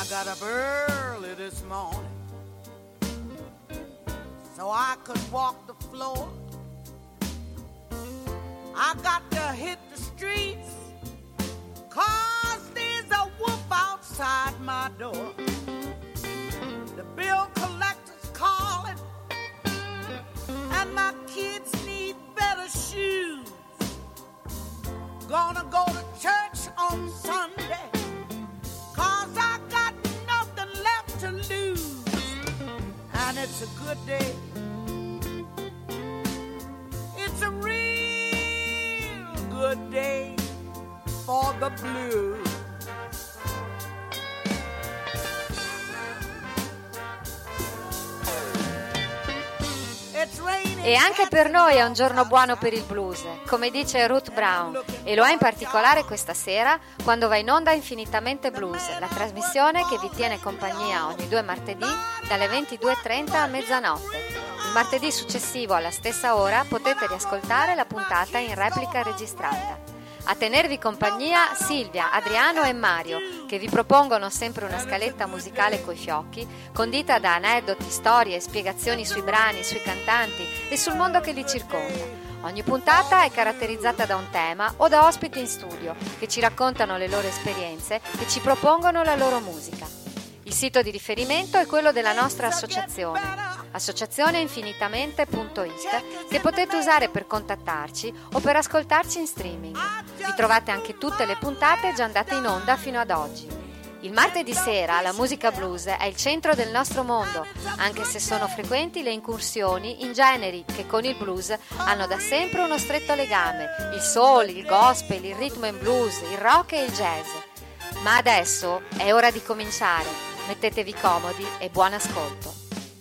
got up early this morning so I could walk the floor. I got to hit the streets 'cause there's a wolf outside my door. The bill collector's calling and my kids need better shoes. Gonna go to church on Sunday 'cause I got nothing left to lose. And it's a good day. It's a real good day for the blues. E anche per noi è un giorno buono per il blues, come dice Ruth Brown, e lo è in particolare questa sera quando va in onda Infinitamente Blues, la trasmissione che vi tiene compagnia ogni 2 martedì dalle 22:30 a mezzanotte. Il martedì successivo alla stessa ora potete riascoltare la puntata in replica registrata. A tenervi compagnia Silvia, Adriano e Mario, che vi propongono sempre una scaletta musicale coi fiocchi, condita da aneddoti, storie e spiegazioni sui brani, sui cantanti e sul mondo che li circonda. Ogni puntata è caratterizzata da un tema o da ospiti in studio che ci raccontano le loro esperienze e ci propongono la loro musica. Il sito di riferimento è quello della nostra associazione, associazioneinfinitamente.it, che potete usare per contattarci o per ascoltarci in streaming. Vi trovate anche tutte le puntate già andate in onda fino ad oggi. Il martedì sera la musica blues è il centro del nostro mondo, anche se sono frequenti le incursioni in generi che con il blues hanno da sempre uno stretto legame: il soul, il gospel, il rhythm and blues, il rock e il jazz. Ma adesso è ora di cominciare. Mettetevi comodi e buon ascolto.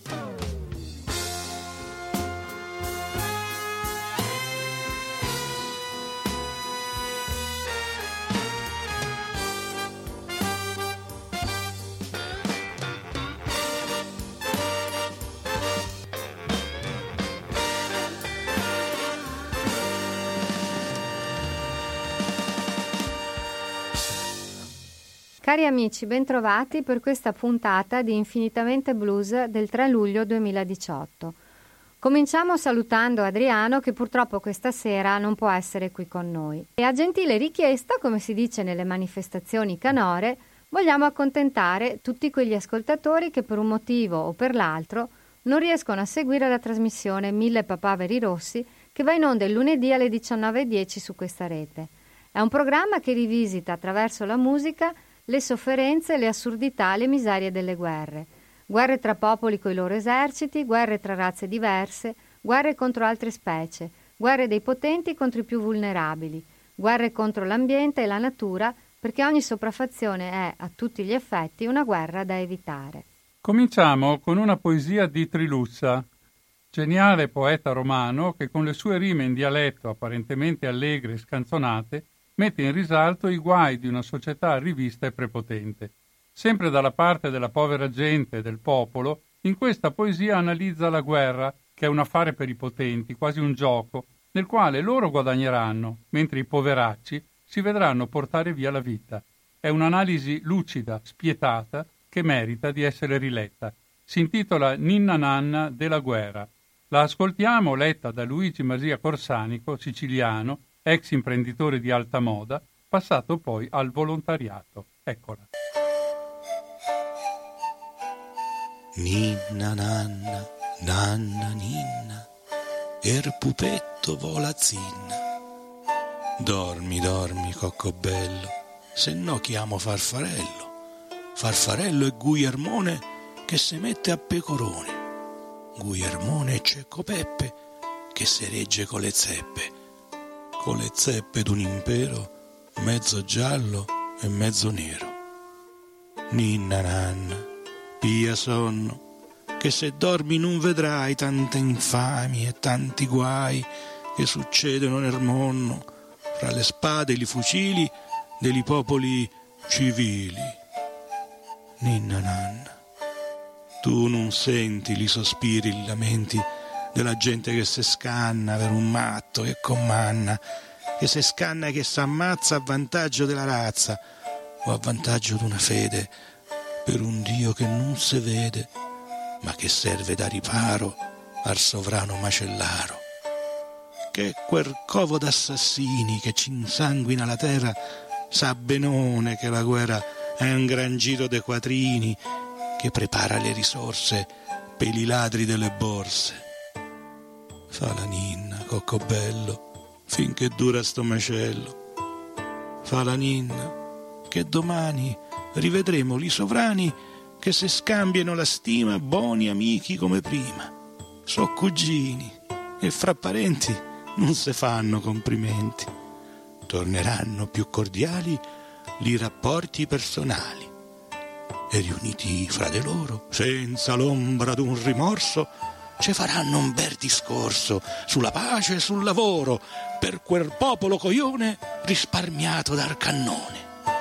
Cari amici, bentrovati per questa puntata di Infinitamente Blues del 3 luglio 2018. Cominciamo salutando Adriano, che purtroppo questa sera non può essere qui con noi. E a gentile richiesta, come si dice nelle manifestazioni canore, vogliamo accontentare tutti quegli ascoltatori che per un motivo o per l'altro non riescono a seguire la trasmissione 1000 papaveri rossi che va in onda il lunedì alle 19:10 su questa rete. È un programma che rivisita attraverso la musica le sofferenze, le assurdità, le miserie delle guerre. Guerre tra popoli coi loro eserciti, guerre tra razze diverse, guerre contro altre specie, guerre dei potenti contro i più vulnerabili, guerre contro l'ambiente e la natura, perché ogni sopraffazione è, a tutti gli effetti, una guerra da evitare. Cominciamo con una poesia di Trilussa, geniale poeta romano che con le sue rime in dialetto apparentemente allegre e scanzonate mette in risalto i guai di una società rivista e prepotente. Sempre dalla parte della povera gente e del popolo, in questa poesia analizza la guerra, che è un affare per i potenti, quasi un gioco, nel quale loro guadagneranno, mentre i poveracci si vedranno portare via la vita. È un'analisi lucida, spietata, che merita di essere riletta. Si intitola Ninna Nanna della guerra. La ascoltiamo letta da Luigi Masia Corsanico, siciliano, ex imprenditore di alta moda, passato poi al volontariato. Eccola. Ninna nanna, nanna ninna, er pupetto vola zinna. Dormi, dormi, coccobello, se no chiamo Farfarello. Farfarello è Guglielmone che se mette a pecorone. Guglielmone è Cecco Peppe che si regge con le zeppe d'un impero mezzo giallo e mezzo nero. Ninna nanna, pia sonno, che se dormi non vedrai tante infamie e tanti guai che succedono nel mondo fra le spade e i fucili dei popoli civili. Ninna nanna, tu non senti i sospiri, i lamenti della gente che si scanna per un matto che commanna, che si scanna e che si ammazza a vantaggio della razza o a vantaggio di una fede per un Dio che non se vede, ma che serve da riparo al sovrano macellaro. Che quel covo d'assassini che ci insanguina la terra sa benone che la guerra è un gran giro de quattrini che prepara le risorse per i ladri delle borse. Fa la ninna, coccobello, finché dura sto macello. Fa la ninna, che domani rivedremo li sovrani che se scambiano la stima buoni amici come prima. So cugini e fra parenti non se fanno complimenti. Torneranno più cordiali i rapporti personali e riuniti fra di loro, senza l'ombra d'un rimorso, ci faranno un bel discorso sulla pace e sul lavoro per quel popolo coglione risparmiato dal cannone.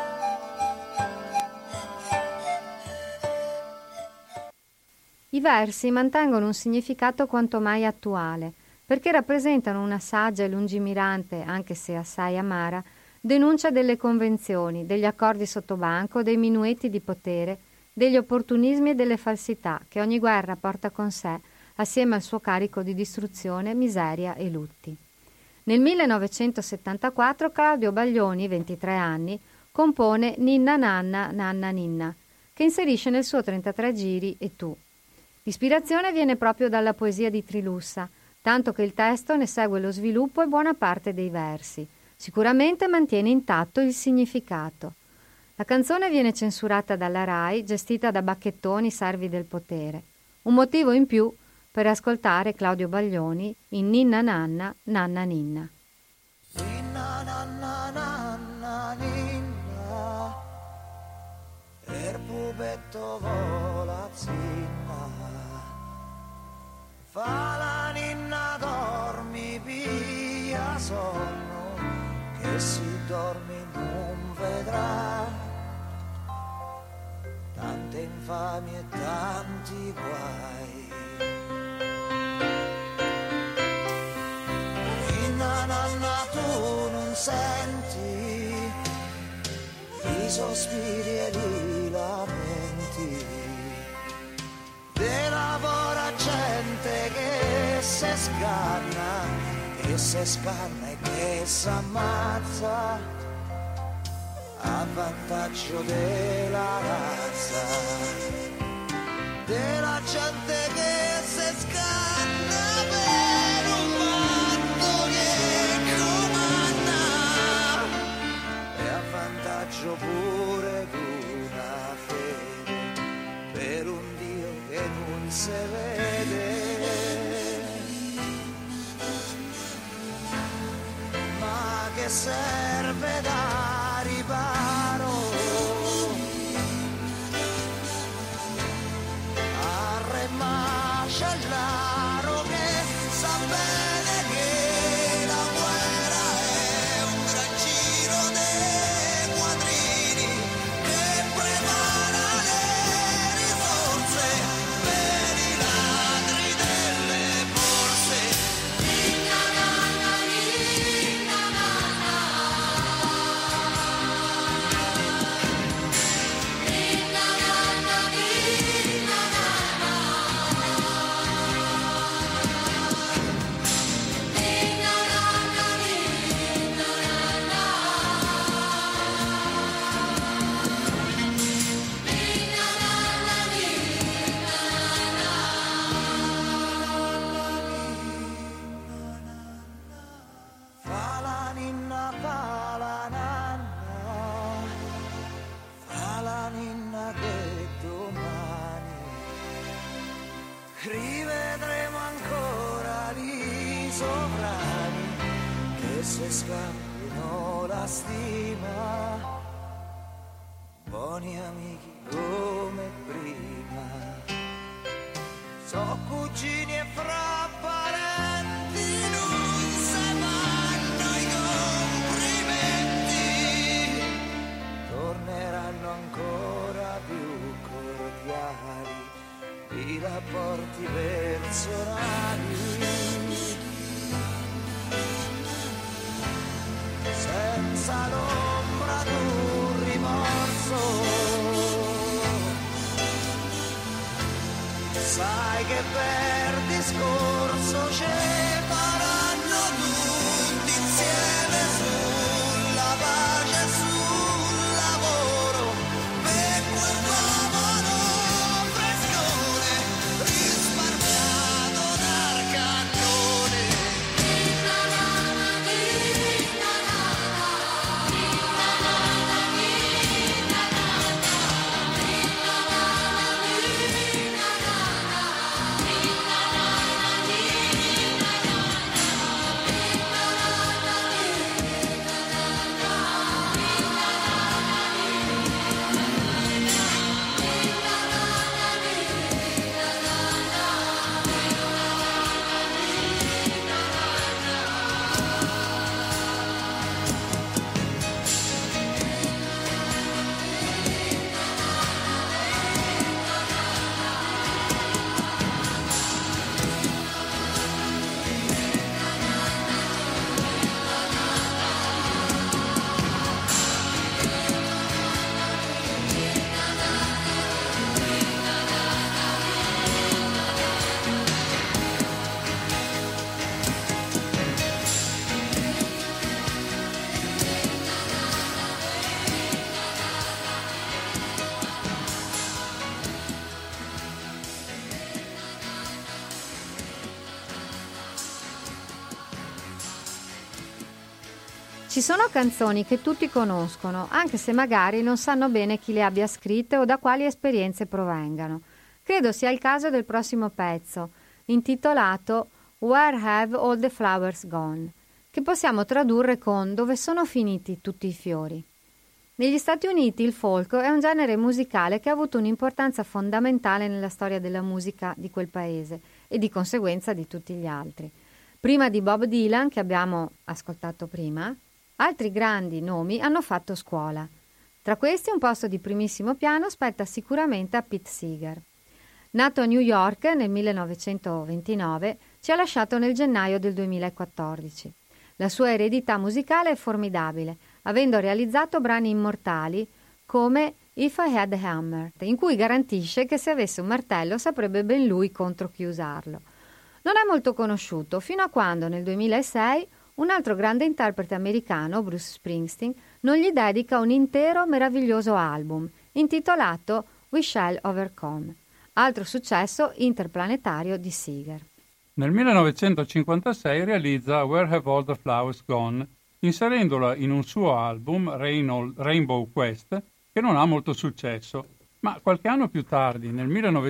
I versi mantengono un significato quanto mai attuale, perché rappresentano una saggia e lungimirante, anche se assai amara, denuncia delle convenzioni, degli accordi sottobanco, dei minueti di potere, degli opportunismi e delle falsità che ogni guerra porta con sé, assieme al suo carico di distruzione, miseria e lutti. Nel 1974 Claudio Baglioni, 23 anni, compone Ninna Nanna Nanna Ninna, che inserisce nel suo 33 giri E tu. L'ispirazione viene proprio dalla poesia di Trilussa, tanto che il testo ne segue lo sviluppo e buona parte dei versi. Sicuramente mantiene intatto il significato. La canzone viene censurata dalla RAI, gestita da bacchettoni servi del potere. Un motivo in più per ascoltare Claudio Baglioni in Ninna Nanna Nanna Ninna. Ninna nanna nanna ninna, il pupetto vola zinna, fa la ninna dormi via sonno, che si dormi non vedrà tante infamie e tanti guai. Ninna nanna tu non senti i sospiri e i lamenti della povera gente che se scanna e che s'ammazza a vantaggio della razza, della gente che se scanna per un fatto che comanda e a vantaggio pure d'una fede per un Dio che non si vede, ma che serve da riparo al re macellaro che sa bene che la guerra è un gran giro dei quattrini che prepara le risorse per i ladri delle borse. Ninna nanna ninna nanna, ninna nanna ninna nanna, ninna nanna ninna nanna, ninna nanna ninna. Fa la ninna fa la nanna, fa la ninna che domani rivedremo ancora i sovrani che se scambiano la stima, buoni amici come prima. So cugini e fra parenti non se vanno i complimenti, torneranno ancora più cordiali i rapporti personali, senza l'ombra d'un rimorso sai che per discorso ci faranno tutti insieme sulla pace e sul lavoro, per quel povero frescone risparmiato dal cannone. Ci sono canzoni che tutti conoscono, anche se magari non sanno bene chi le abbia scritte o da quali esperienze provengano. Credo sia il caso del prossimo pezzo, intitolato Where Have All the Flowers Gone, che possiamo tradurre con Dove sono finiti tutti i fiori. Negli Stati Uniti il folk è un genere musicale che ha avuto un'importanza fondamentale nella storia della musica di quel paese e di conseguenza di tutti gli altri. Prima di Bob Dylan, che abbiamo ascoltato prima, altri grandi nomi hanno fatto scuola. Tra questi un posto di primissimo piano spetta sicuramente a Pete Seeger. Nato a New York nel 1929, ci ha lasciato nel gennaio del 2014. La sua eredità musicale è formidabile, avendo realizzato brani immortali come If I Had a Hammer, in cui garantisce che se avesse un martello saprebbe ben lui contro chi usarlo. Non è molto conosciuto fino a quando nel 2006 un altro grande interprete americano, Bruce Springsteen, non gli dedica un intero meraviglioso album intitolato We Shall Overcome, altro successo interplanetario di Seeger. Nel 1956 realizza Where Have All the Flowers Gone, inserendola in un suo album, Rainbow Quest, che non ha molto successo, ma qualche anno più tardi, nel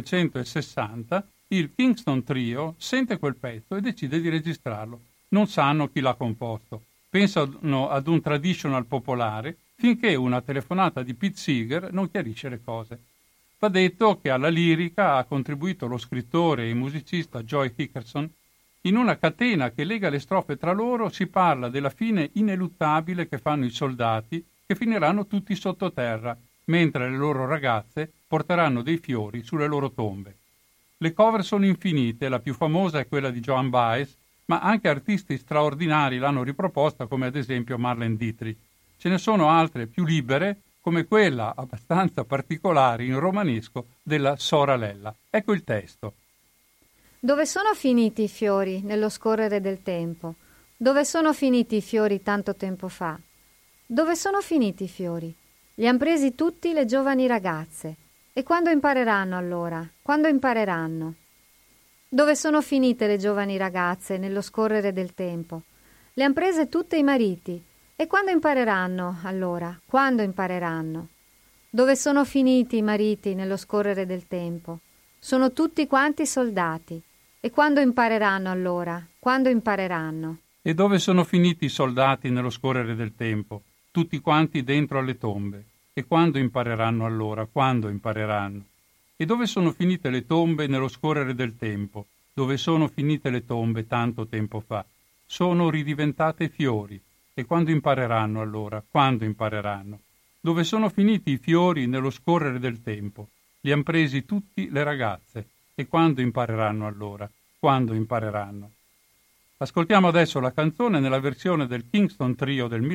1960, il Kingston Trio sente quel pezzo e decide di registrarlo. Non sanno chi l'ha composto, pensano ad un traditional popolare, finché una telefonata di Pete Seeger non chiarisce le cose. Va detto che alla lirica ha contribuito lo scrittore e musicista Joy Hickerson. In una catena che lega le strofe tra loro si parla della fine ineluttabile che fanno i soldati, che finiranno tutti sottoterra, mentre le loro ragazze porteranno dei fiori sulle loro tombe. Le cover sono infinite, la più famosa è quella di Joan Baez, ma anche artisti straordinari l'hanno riproposta, come ad esempio Marlene Dietrich. Ce ne sono altre più libere, come quella abbastanza particolare in romanesco della Soralella. Ecco il testo. Dove sono finiti i fiori nello scorrere del tempo? Dove sono finiti i fiori tanto tempo fa? Dove sono finiti i fiori? Li han presi tutti le giovani ragazze. E quando impareranno allora? Quando impareranno? Dove sono finite le giovani ragazze nello scorrere del tempo? Le han prese tutte i mariti. E quando impareranno, allora? Quando impareranno? Dove sono finiti i mariti nello scorrere del tempo? Sono tutti quanti soldati. E quando impareranno, allora? Quando impareranno? E dove sono finiti i soldati nello scorrere del tempo? Tutti quanti dentro alle tombe. E quando impareranno, allora? Quando impareranno? E dove sono finite le tombe nello scorrere del tempo? Dove sono finite le tombe tanto tempo fa? Sono ridiventate fiori. E quando impareranno allora? Quando impareranno? Dove sono finiti i fiori nello scorrere del tempo? Li han presi tutti le ragazze. E quando impareranno allora? Quando impareranno? Ascoltiamo adesso la canzone nella versione del Kingston Trio del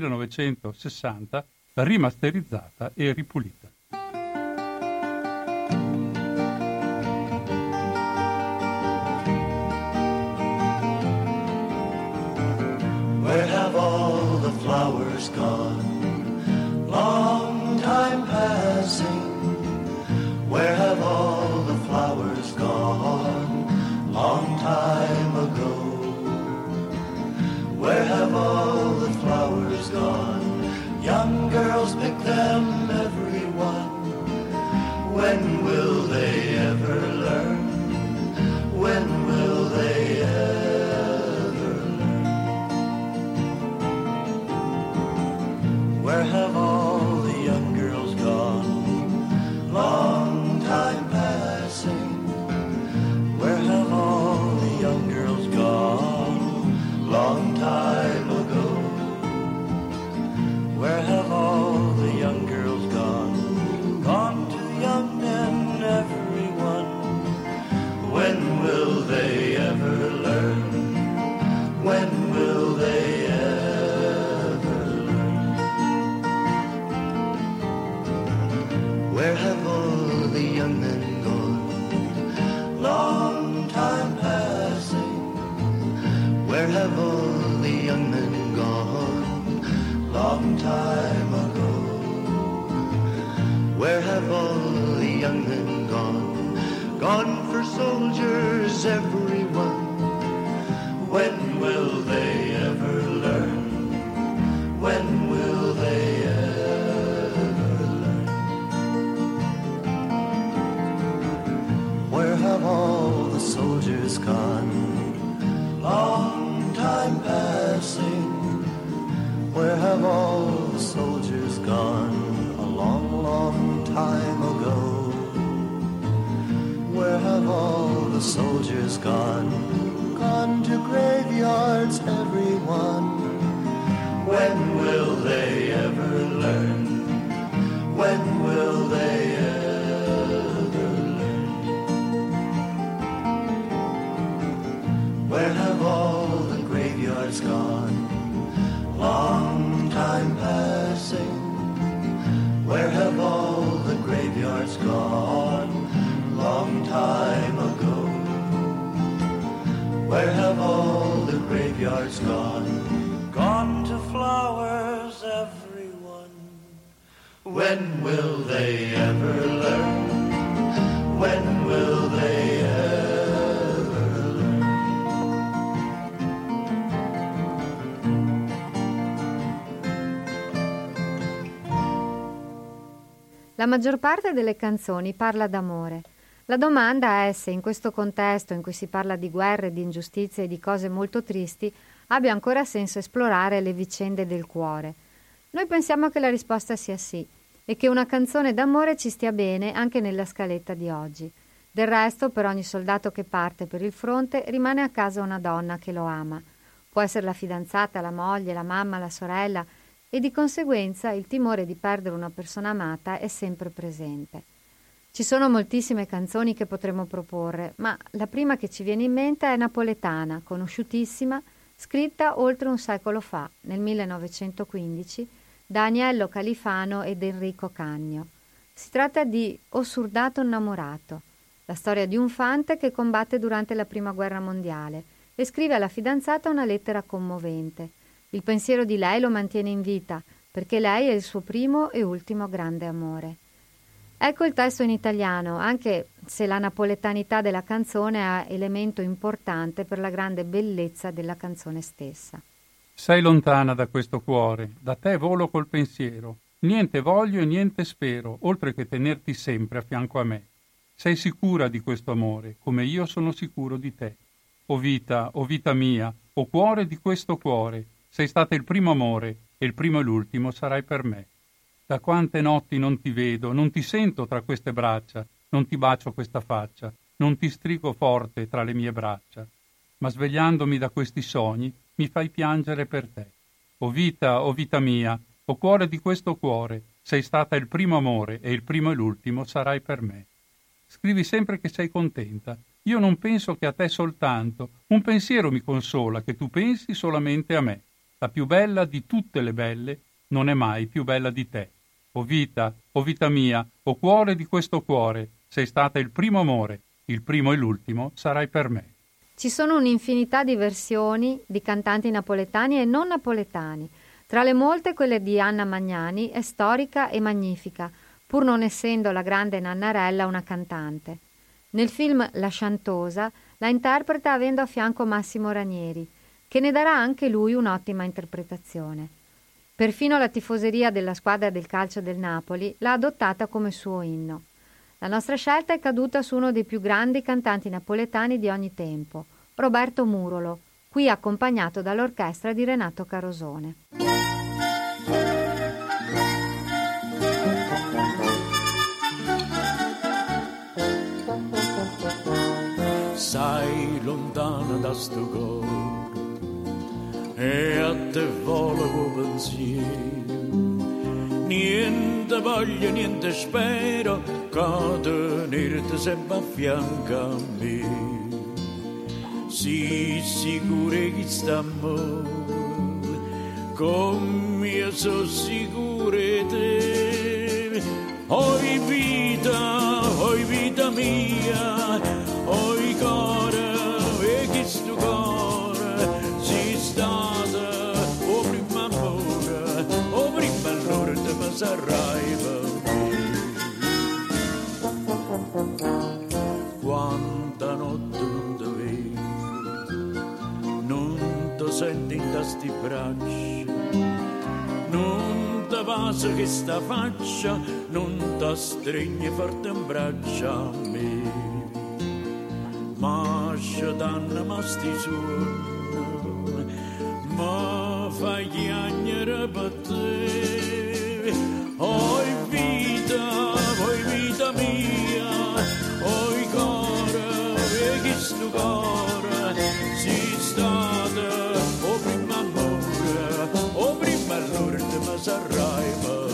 1960, rimasterizzata e ripulita. girls, pick them, everyone. When will they ever learn? When will they ever learn? Where have all the young girls gone? Long time passing. Where have all the young girls gone? Long time ago. Where have all the young girls gone? Gone to young men, everyone. When will they ever learn? When will they ever learn? Where have all the young men gone? Long time passing. Where have all the young men gone? Long time ago. Where have all the young men gone? Gone for soldiers, everyone. When will they ever learn? When will they ever learn? Where have all the soldiers gone? Long time passing. Where have all the soldiers gone? A long, long time ago. Where have all the soldiers gone? Gone to graveyards, everyone. When will they ever learn? When will they ever learn? Where have all the graveyards gone? Long time passing. Where have all the graveyards gone? Long time ago. Where have all the graveyards gone? Gone to flowers, everyone. When will they ever learn? When will they ever learn? La maggior parte delle canzoni parla d'amore. La domanda è se in questo contesto in cui si parla di guerre, di ingiustizie e di cose molto tristi abbia ancora senso esplorare le vicende del cuore. Noi pensiamo che la risposta sia sì e che una canzone d'amore ci stia bene anche nella scaletta di oggi. Del resto, per ogni soldato che parte per il fronte rimane a casa una donna che lo ama. Può essere la fidanzata, la moglie, la mamma, la sorella e di conseguenza il timore di perdere una persona amata è sempre presente. Ci sono moltissime canzoni che potremmo proporre, ma la prima che ci viene in mente è napoletana, conosciutissima, scritta oltre un secolo fa, nel 1915, da Agnello Califano ed Enrico Cagno. Si tratta di O soldato innamorato, la storia di un fante che combatte durante la Prima Guerra Mondiale e scrive alla fidanzata una lettera commovente. Il pensiero di lei lo mantiene in vita, perché lei è il suo primo e ultimo grande amore. Ecco il testo in italiano, anche se la napoletanità della canzone è elemento importante per la grande bellezza della canzone stessa. Sei lontana da questo cuore, da te volo col pensiero. Niente voglio e niente spero, oltre che tenerti sempre a fianco a me. Sei sicura di questo amore, come io sono sicuro di te. O vita mia, o cuore di questo cuore, sei stata il primo amore, e il primo e l'ultimo sarai per me. Da quante notti non ti vedo, non ti sento tra queste braccia, non ti bacio questa faccia, non ti strigo forte tra le mie braccia. Ma svegliandomi da questi sogni, mi fai piangere per te. O vita mia, o cuore di questo cuore, sei stata il primo amore e il primo e l'ultimo sarai per me. Scrivi sempre che sei contenta. Io non penso che a te soltanto. Un pensiero mi consola, che tu pensi solamente a me. La più bella di tutte le belle non è mai più bella di te. O vita mia, o cuore di questo cuore, sei stata il primo amore, il primo e l'ultimo sarai per me. Ci sono un'infinità di versioni di cantanti napoletani e non napoletani. Tra le molte, quelle di Anna Magnani è storica e magnifica, pur non essendo la grande Nannarella una cantante. Nel film La Sciantosa la interpreta avendo a fianco Massimo Ranieri, che ne darà anche lui un'ottima interpretazione. Perfino la tifoseria della squadra del calcio del Napoli l'ha adottata come suo inno. La nostra scelta è caduta su uno dei più grandi cantanti napoletani di ogni tempo, Roberto Murolo, qui accompagnato dall'orchestra di Renato Carosone. Sei lontana da sto cuore e a te vola con pensiero, niente voglio, niente spero che tenerti sempre a fianco a me. Sii sicuro che sta amore come io sono sicuro di te. Oi vita mia, oi cuore e che sto cuore si stata o prima amore o prima allora te mi sarai per me. Quanta notte non ti vedo, non ti senti in tasti braccia, non ti passa che sta faccia, non ti stringi forte in braccia a me. Ma scetanno ma sti suono, ma fai chiagnere per te. Oi vita mia, oi cuore, e che sto cuore si state o prima amore o prima allora te mi sarai per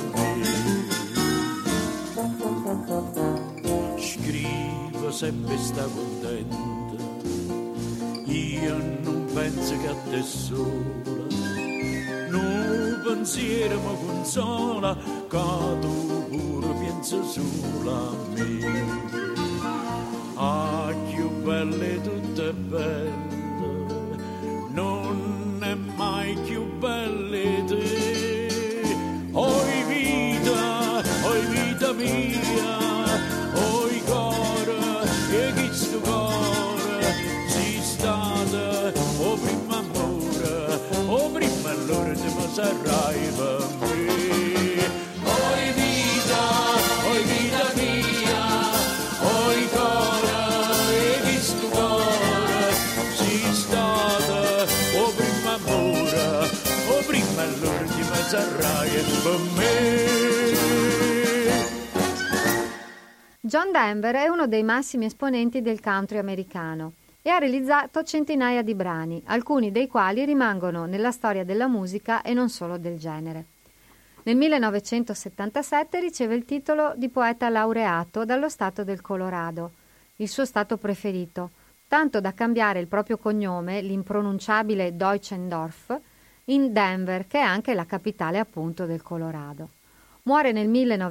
me. Scrivo sempre sta contenta, io non penso che a te sola, non pensiero mi consola che tu pure pensi solo a me. Ah, più belle tutte belle, non è mai più belle te. Oi vita mia, oi cuore, e chi sto cuore si state o prima amore o prima allora te mi sarai per me. Oi vita mia, oi cuore, e chi sto cuore si state o prima amore o prima allora te mi sarai per me. John Denver è uno dei massimi esponenti del country americano e ha realizzato centinaia di brani, alcuni dei quali rimangono nella storia della musica e non solo del genere. Nel 1977 riceve il titolo di poeta laureato dallo stato del Colorado, il suo stato preferito, tanto da cambiare il proprio cognome, l'impronunciabile Deutschendorf, in Denver, che è anche la capitale appunto del Colorado. Muore nel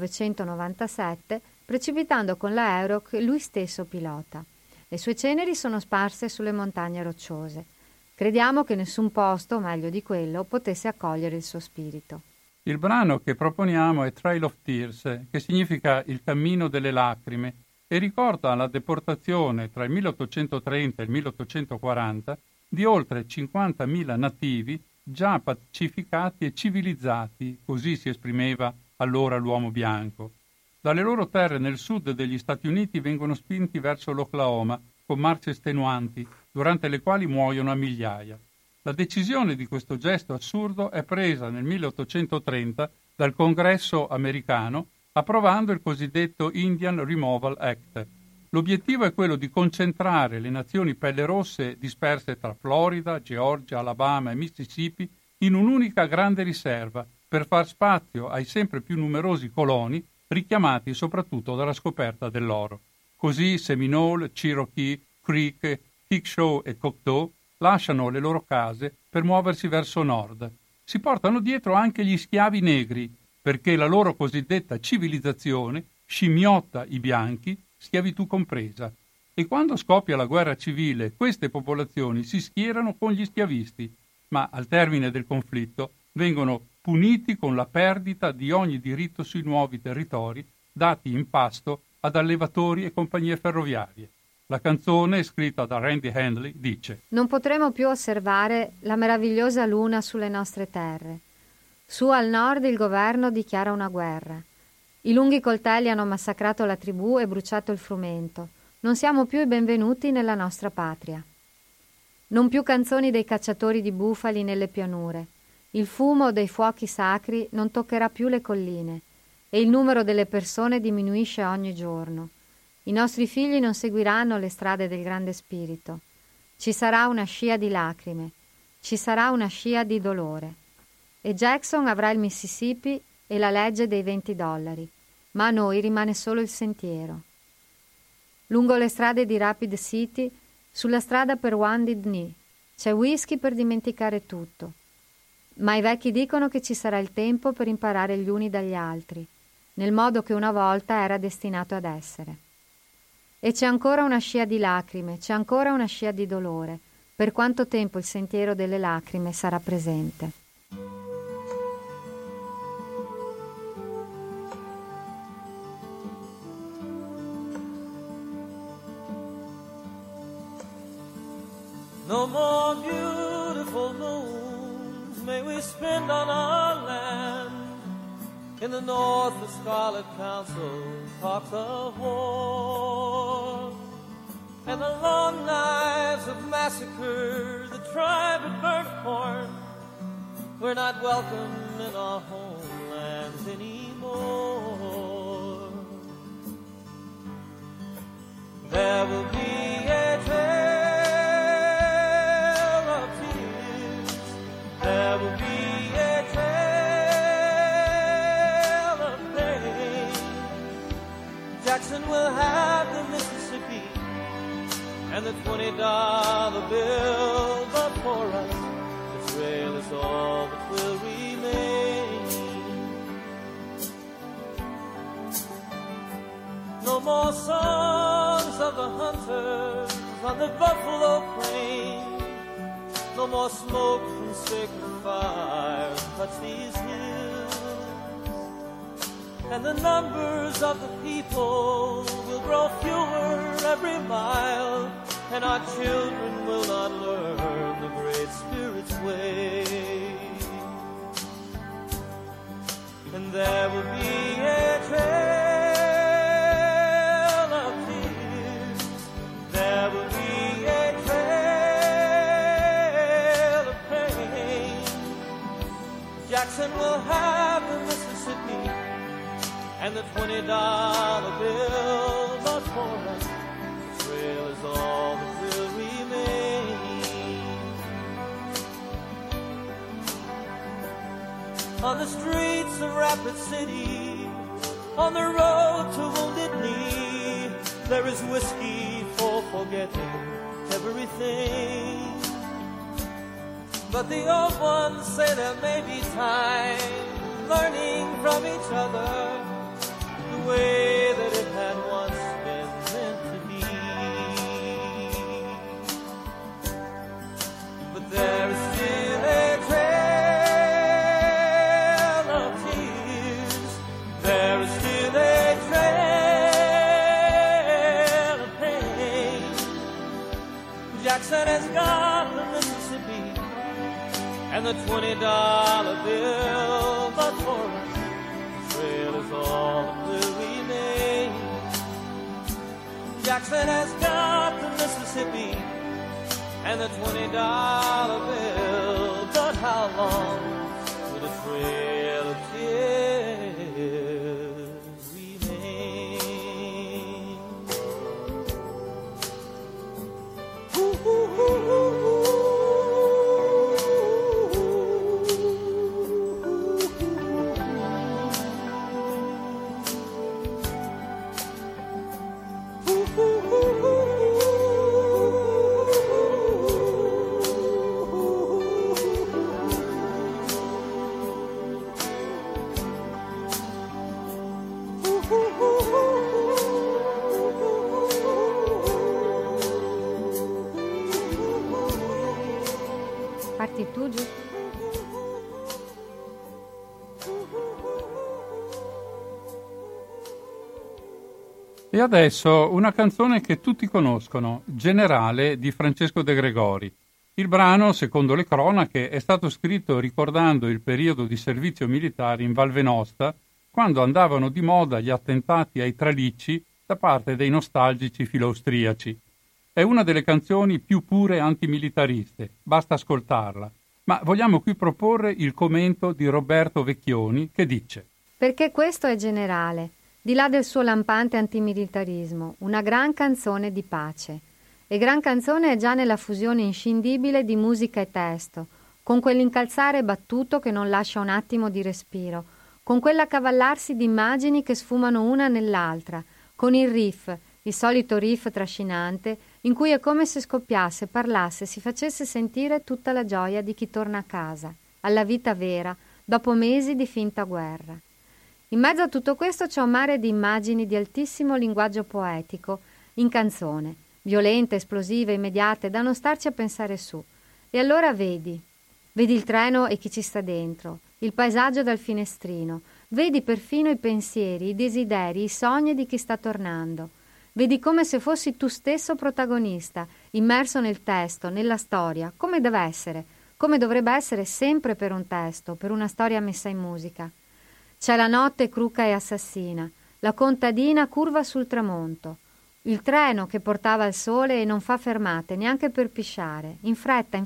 1997 precipitando con l'aereo che lui stesso pilota. Le sue ceneri sono sparse sulle montagne rocciose. Crediamo che nessun posto, meglio di quello, potesse accogliere il suo spirito. Il brano che proponiamo è Trail of Tears, che significa il cammino delle lacrime, e ricorda la deportazione tra il 1830 e il 1840 di oltre 50.000 nativi già pacificati e civilizzati, così si esprimeva allora l'uomo bianco. Dalle loro terre nel sud degli Stati Uniti vengono spinti verso l'Oklahoma con marce estenuanti, durante le quali muoiono a migliaia. La decisione di questo gesto assurdo è presa nel 1830 dal Congresso americano, approvando il cosiddetto Indian Removal Act. L'obiettivo è quello di concentrare le nazioni pelle rosse disperse tra Florida, Georgia, Alabama e Mississippi in un'unica grande riserva per far spazio ai sempre più numerosi coloni richiamati soprattutto dalla scoperta dell'oro. Così Seminole, Cherokee, Creek, Kickshaw e Choctaw lasciano le loro case per muoversi verso nord. Si portano dietro anche gli schiavi negri, perché la loro cosiddetta civilizzazione scimmiotta i bianchi, schiavitù compresa. E quando scoppia la guerra civile, queste popolazioni si schierano con gli schiavisti, ma al termine del conflitto vengono puniti con la perdita di ogni diritto sui nuovi territori dati in pasto ad allevatori e compagnie ferroviarie. La canzone, scritta da Randy Handley, dice: Non potremo più osservare la meravigliosa luna sulle nostre terre. Su al nord il governo dichiara una guerra. I lunghi coltelli hanno massacrato la tribù e bruciato il frumento. Non siamo più i benvenuti nella nostra patria. Non più canzoni dei cacciatori di bufali nelle pianure. Il fumo dei fuochi sacri non toccherà più le colline e il numero delle persone diminuisce ogni giorno. I nostri figli non seguiranno le strade del grande spirito. Ci sarà una scia di lacrime, ci sarà una scia di dolore. E Jackson avrà il Mississippi e la legge dei $20, ma a noi rimane solo il sentiero. Lungo le strade di Rapid City, sulla strada per Wounded Knee, c'è whisky per dimenticare tutto. Ma i vecchi dicono che ci sarà il tempo per imparare gli uni dagli altri, nel modo che una volta era destinato ad essere. E c'è ancora una scia di lacrime, c'è ancora una scia di dolore, per quanto tempo il sentiero delle lacrime sarà presente. No more beautiful moons may we spend on our land. In the north the Scarlet Council talks of war, and the long knives of massacre the tribe had burnt corn. We're not welcome in our homelands anymore. There will be a tale of tears. There will be a tale of pain. Jackson will have the Mississippi and the $20 bill, but for us the trail is all that will remain. No more songs of the hunters on the buffalo plain. No more smoke from sacred fires touch these hills. And the numbers of the people will grow fewer every mile, and our children will not learn the Great Spirit's way. And there will be a trail of tears. There will be a trail of pain. Jackson will have the Mississippi and the $20 bill, but for us the trail is all that will remain. On the streets of Rapid City, on the road to Wounded Knee, there is whiskey for forgetting everything. But the old ones say there may be time learning from each other the way that it had once been meant to be. But there is still a trail of tears. There is still a trail of pain. Jackson has got the Mississippi and the $20 bill, but for us the trail is all that will remain. Jackson has got the Mississippi and the $20 bill, but how long will the trail of tears remain? Ooh, ooh, ooh, ooh. Parti tu, giù? E adesso una canzone che tutti conoscono, Generale di Francesco De Gregori. Il brano, secondo le cronache, è stato scritto ricordando il periodo di servizio militare in Val Venosta, quando andavano di moda gli attentati ai tralicci da parte dei nostalgici filo-austriaci. È una delle canzoni più pure antimilitariste, basta ascoltarla. Ma vogliamo qui proporre il commento di Roberto Vecchioni che dice: perché questo è generale, di là del suo lampante antimilitarismo, una gran canzone di pace. E gran canzone è già nella fusione inscindibile di musica e testo, con quell'incalzare battuto che non lascia un attimo di respiro, con quell'accavallarsi di immagini che sfumano una nell'altra, con il riff, il solito riff trascinante, in cui è come se scoppiasse, parlasse, si facesse sentire tutta la gioia di chi torna a casa, alla vita vera, dopo mesi di finta guerra. In mezzo a tutto questo c'è un mare di immagini di altissimo linguaggio poetico, in canzone, violente, esplosive, immediate, da non starci a pensare su. E allora vedi il treno e chi ci sta dentro, il paesaggio dal finestrino, vedi perfino i pensieri, i desideri, i sogni di chi sta tornando. Vedi come se fossi tu stesso protagonista, immerso nel testo, nella storia, come deve essere, come dovrebbe essere sempre per un testo, per una storia messa in musica. C'è la notte cruca e assassina, la contadina curva sul tramonto, il treno che portava il sole e non fa fermate, neanche per pisciare, in fretta,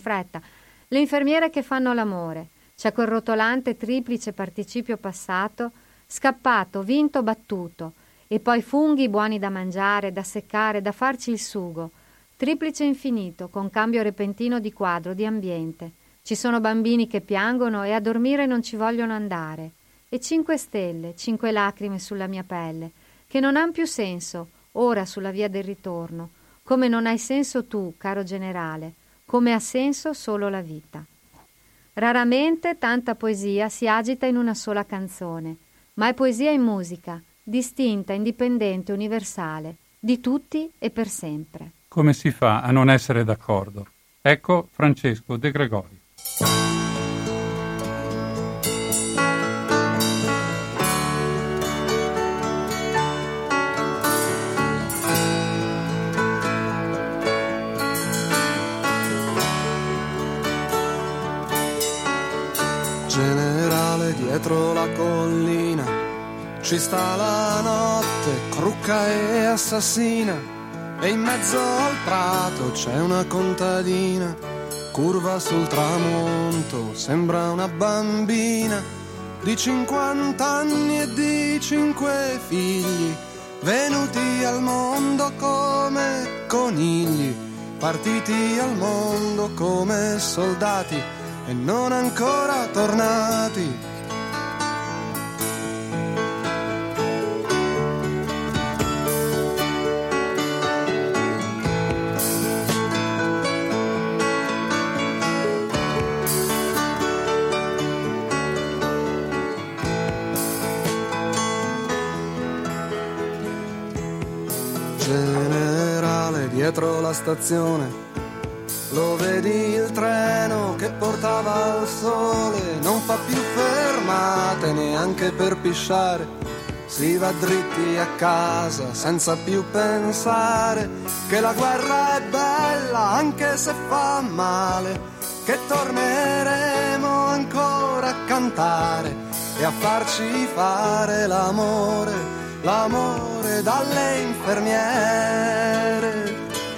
le infermiere che fanno l'amore, c'è quel rotolante triplice participio passato, scappato, vinto, battuto, e poi funghi buoni da mangiare, da seccare, da farci il sugo, triplice infinito, con cambio repentino di quadro, di ambiente. Ci sono bambini che piangono e a dormire non ci vogliono andare. E 5 stelle, 5 lacrime sulla mia pelle, che non han più senso, ora sulla via del ritorno, come non hai senso tu, caro generale, come ha senso solo la vita. Raramente tanta poesia si agita in una sola canzone, ma è poesia in musica, distinta, indipendente, universale, di tutti e per sempre. Come si fa a non essere d'accordo? Ecco Francesco De Gregori. Generale, dietro la collina ci sta la notte, crucca e assassina, e in mezzo al prato c'è una contadina, curva sul tramonto, sembra una bambina di 50 anni e di 5 figli, venuti al mondo come conigli, partiti al mondo come soldati e non ancora tornati. Generale, dietro la stazione lo vedi il treno che portava al sole, non fa più fermate neanche per pisciare, si va dritti a casa senza più pensare che la guerra è bella anche se fa male, che torneremo ancora a cantare e a farci fare l'amore, l'amore dalle infermiere.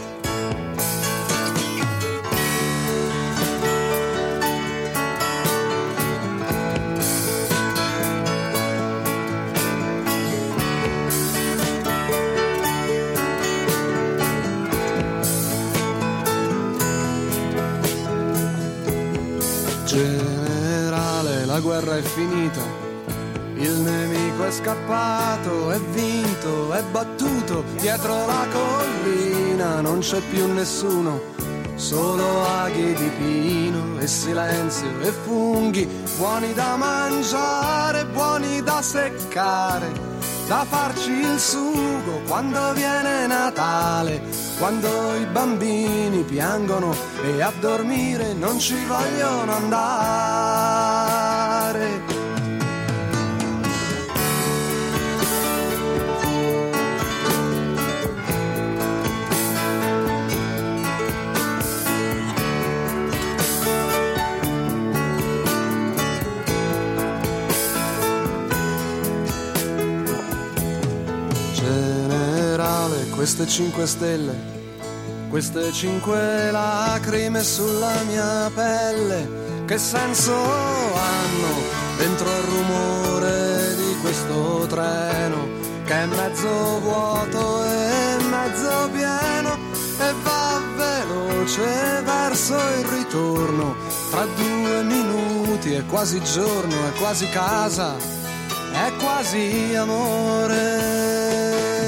Generale, la guerra è finita, il nemico è scappato, è vinto, è battuto, dietro la collina non c'è più nessuno, solo aghi di pino e silenzio e funghi, buoni da mangiare, buoni da seccare, da farci il sugo quando viene Natale, quando i bambini piangono e a dormire non ci vogliono andare. queste 5 stelle, queste 5 lacrime sulla mia pelle, che senso hanno dentro al rumore di questo treno che è mezzo vuoto e mezzo pieno e va veloce verso il ritorno? Tra 2 minuti è quasi giorno, è quasi casa, è quasi amore.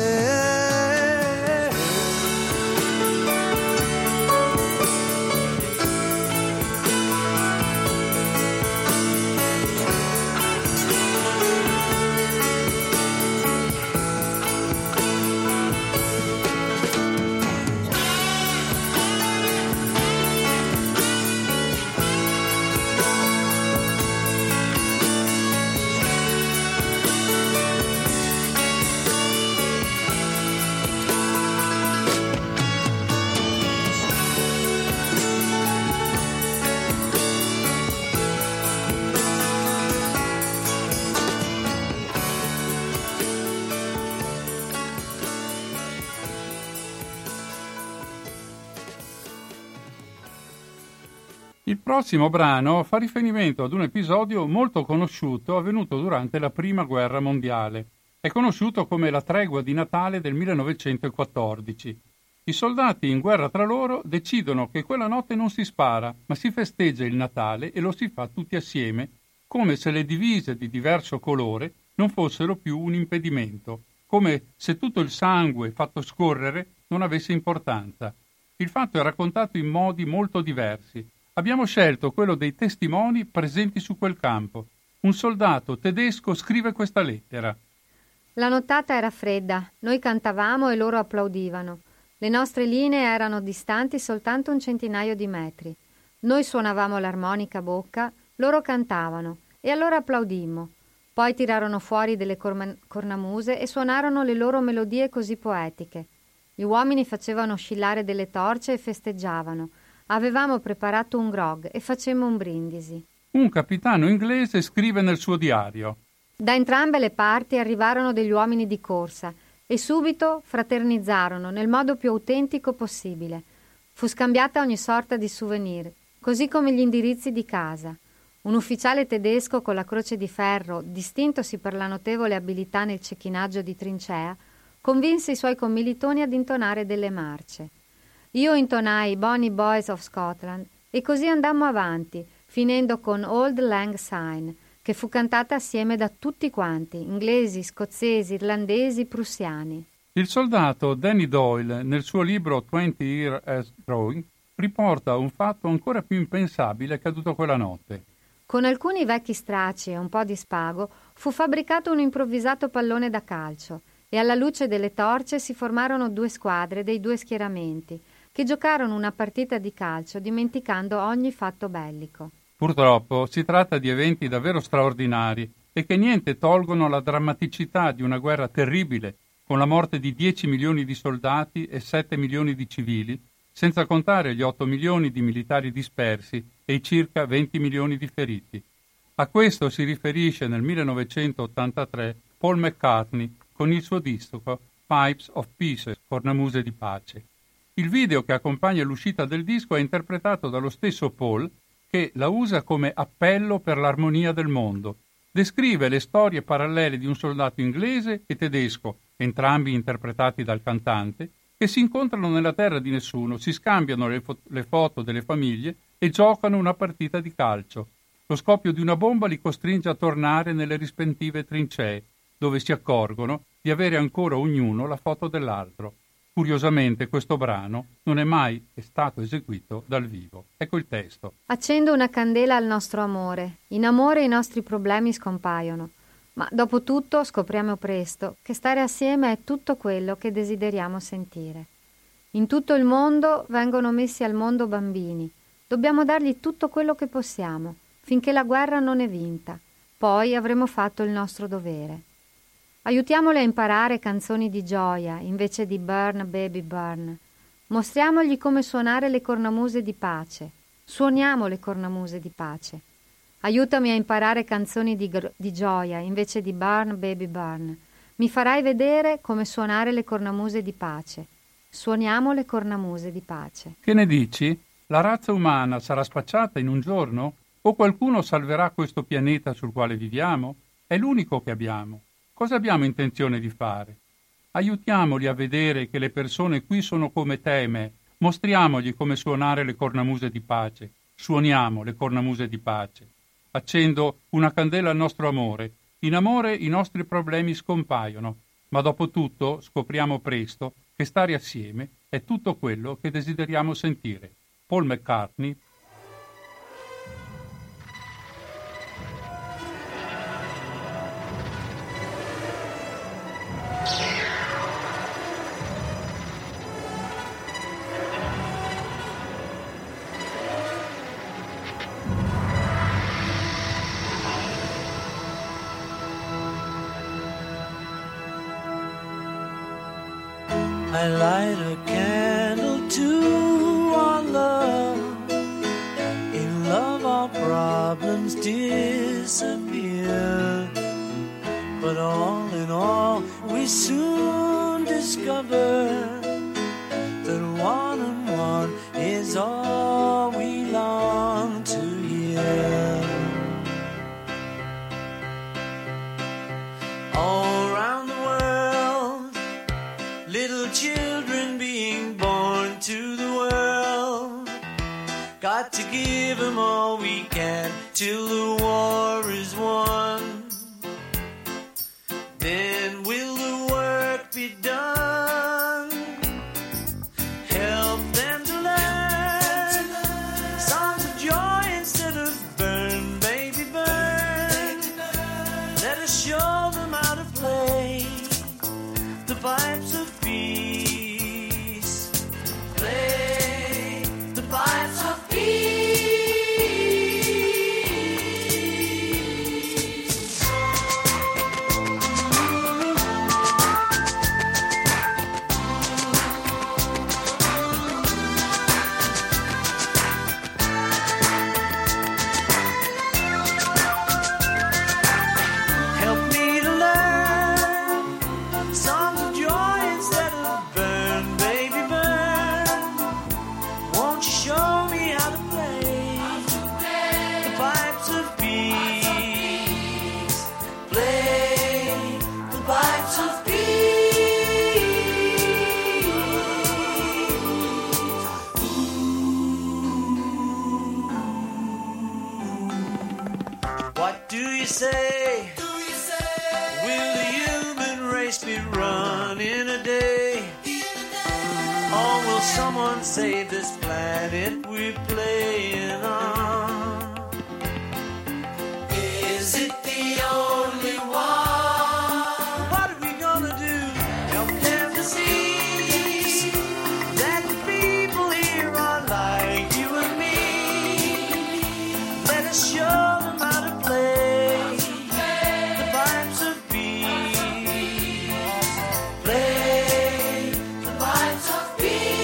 Il prossimo brano fa riferimento ad un episodio molto conosciuto avvenuto durante la Prima Guerra Mondiale. È conosciuto come la tregua di Natale del 1914. I soldati in guerra tra loro decidono che quella notte non si spara, ma si festeggia il Natale e lo si fa tutti assieme, come se le divise di diverso colore non fossero più un impedimento, come se tutto il sangue fatto scorrere non avesse importanza. Il fatto è raccontato in modi molto diversi. Abbiamo scelto quello dei testimoni presenti su quel campo. Un soldato tedesco scrive questa lettera. La nottata era fredda, noi cantavamo e loro applaudivano. Le nostre linee erano distanti soltanto un centinaio di metri. Noi suonavamo l'armonica a bocca, loro cantavano, e allora applaudimmo. Poi tirarono fuori delle cornamuse e suonarono le loro melodie così poetiche. Gli uomini facevano oscillare delle torce e festeggiavano. Avevamo preparato un grog e facemmo un brindisi. Un capitano inglese scrive nel suo diario. Da entrambe le parti arrivarono degli uomini di corsa e subito fraternizzarono nel modo più autentico possibile. Fu scambiata ogni sorta di souvenir, così come gli indirizzi di casa. Un ufficiale tedesco con la croce di ferro, distintosi per la notevole abilità nel cecchinaggio di trincea, convinse i suoi commilitoni ad intonare delle marce. Io intonai Bonny Boys of Scotland e così andammo avanti, finendo con Auld Lang Syne, che fu cantata assieme da tutti quanti, inglesi, scozzesi, irlandesi, prussiani. Il soldato Danny Doyle, nel suo libro 20 Years as Drawing, riporta un fatto ancora più impensabile accaduto quella notte. Con alcuni vecchi stracci e un po' di spago fu fabbricato un improvvisato pallone da calcio e alla luce delle torce si formarono 2 squadre dei 2 schieramenti, che giocarono una partita di calcio dimenticando ogni fatto bellico. Purtroppo si tratta di eventi davvero straordinari e che niente tolgono la drammaticità di una guerra terribile, con la morte di 10 milioni di soldati e 7 milioni di civili, senza contare gli 8 milioni di militari dispersi e i circa 20 milioni di feriti. A questo si riferisce nel 1983 Paul McCartney con il suo disco Pipes of Peace, cornamuse di pace. Il video che accompagna l'uscita del disco è interpretato dallo stesso Paul, che la usa come appello per l'armonia del mondo. Descrive le storie parallele di un soldato inglese e tedesco, entrambi interpretati dal cantante, che si incontrano nella terra di nessuno, si scambiano le foto delle famiglie e giocano una partita di calcio. Lo scoppio di una bomba li costringe a tornare nelle rispettive trincee, dove si accorgono di avere ancora ognuno la foto dell'altro. Curiosamente questo brano non è mai stato eseguito dal vivo. Ecco il testo. Accendo una candela al nostro amore. In amore i nostri problemi scompaiono. Ma dopo tutto scopriamo presto che stare assieme è tutto quello che desideriamo sentire. In tutto il mondo vengono messi al mondo bambini. Dobbiamo dargli tutto quello che possiamo, finché la guerra non è vinta. Poi avremo fatto il nostro dovere. Aiutiamoli a imparare canzoni di gioia invece di Burn Baby Burn. Mostriamogli come suonare le cornamuse di pace. Suoniamo le cornamuse di pace. Aiutami a imparare canzoni di gioia invece di Burn Baby Burn. Mi farai vedere come suonare le cornamuse di pace. Suoniamo le cornamuse di pace. Che ne dici? La razza umana sarà spacciata in un giorno? O qualcuno salverà questo pianeta sul quale viviamo? È l'unico che abbiamo. Cosa abbiamo intenzione di fare? Aiutiamoli a vedere che le persone qui sono come te e me. Mostriamogli come suonare le cornamuse di pace. Suoniamo le cornamuse di pace. Accendo una candela al nostro amore. In amore i nostri problemi scompaiono, ma dopo tutto scopriamo presto che stare assieme è tutto quello che desideriamo sentire. Paul McCartney. I light a candle to our love. In love our problems disappear. But all in all we soon discover that one and one is all we long to hear. All around the world, little children being born to the world. Got to give them all we can till the war is won. Then will the work be done? Help them to learn songs of joy instead of burn, baby, burn. Let us show them how to play the pipes of peace. Play the pipes of peace. Help me to learn songs of joy instead of burn, baby, burn. Won't you show me how to play the pipes of peace? Play the pipes of peace. What do you say? Will the human race be run in a day? Or will someone save this planet we're playing on? Is it the only one? What are we gonna do? Help them to see that the people here are like you and me. Let us show them how to play the pipes of peace. Play the pipes of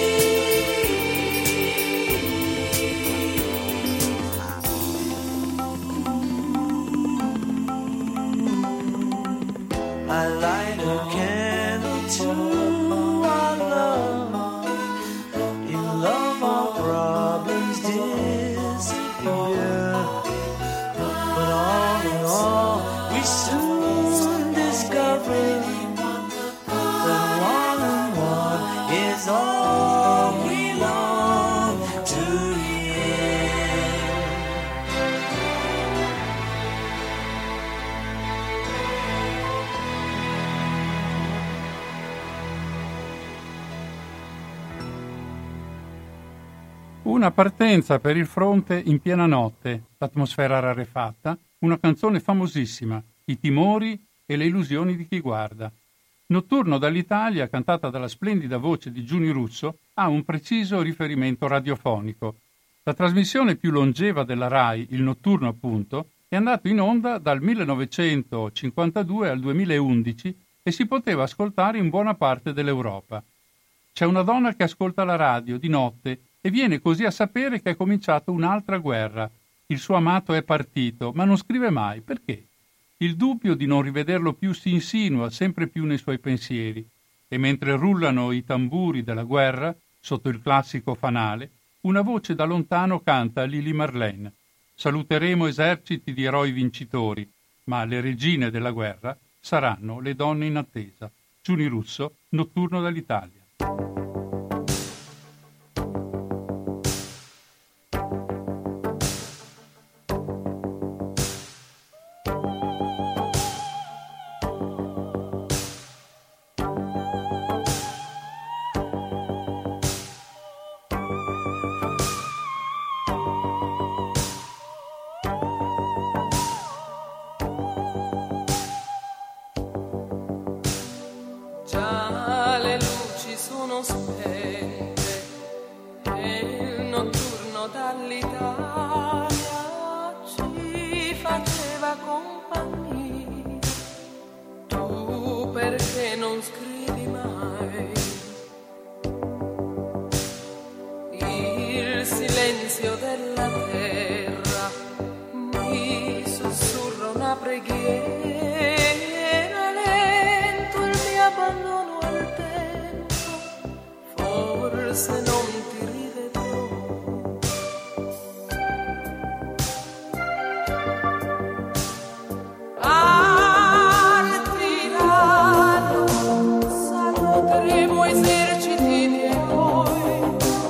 I light a candle to our love. In love our problems disappear. But all in all we soon discover that one and one is all we long to hear. Una partenza per il fronte in piena notte, l'atmosfera rarefatta, una canzone famosissima, I timori e le illusioni di chi guarda. Notturno dall'Italia, cantata dalla splendida voce di Giuni Russo, ha un preciso riferimento radiofonico. La trasmissione più longeva della RAI, il notturno appunto, è andato in onda dal 1952 al 2011 e si poteva ascoltare in buona parte dell'Europa. C'è una donna che ascolta la radio di notte e viene così a sapere che è cominciata un'altra guerra. Il suo amato è partito, ma non scrive mai. Perché? Il dubbio di non rivederlo più si insinua sempre più nei suoi pensieri, e mentre rullano i tamburi della guerra, sotto il classico fanale, una voce da lontano canta Lili Marlene. Saluteremo eserciti di eroi vincitori, ma le regine della guerra saranno le donne in attesa. Giuni Russo, Notturno dall'Italia. Già le luci sono spente e il notturno dall'Italia ci faceva compagnia. Tu perché non scrivi mai? Il silenzio della terra mi sussurra una preghiera. Abbandono al tempo, forse non ti rivedrò. Partiranno, saluteremo eserciti di eroi,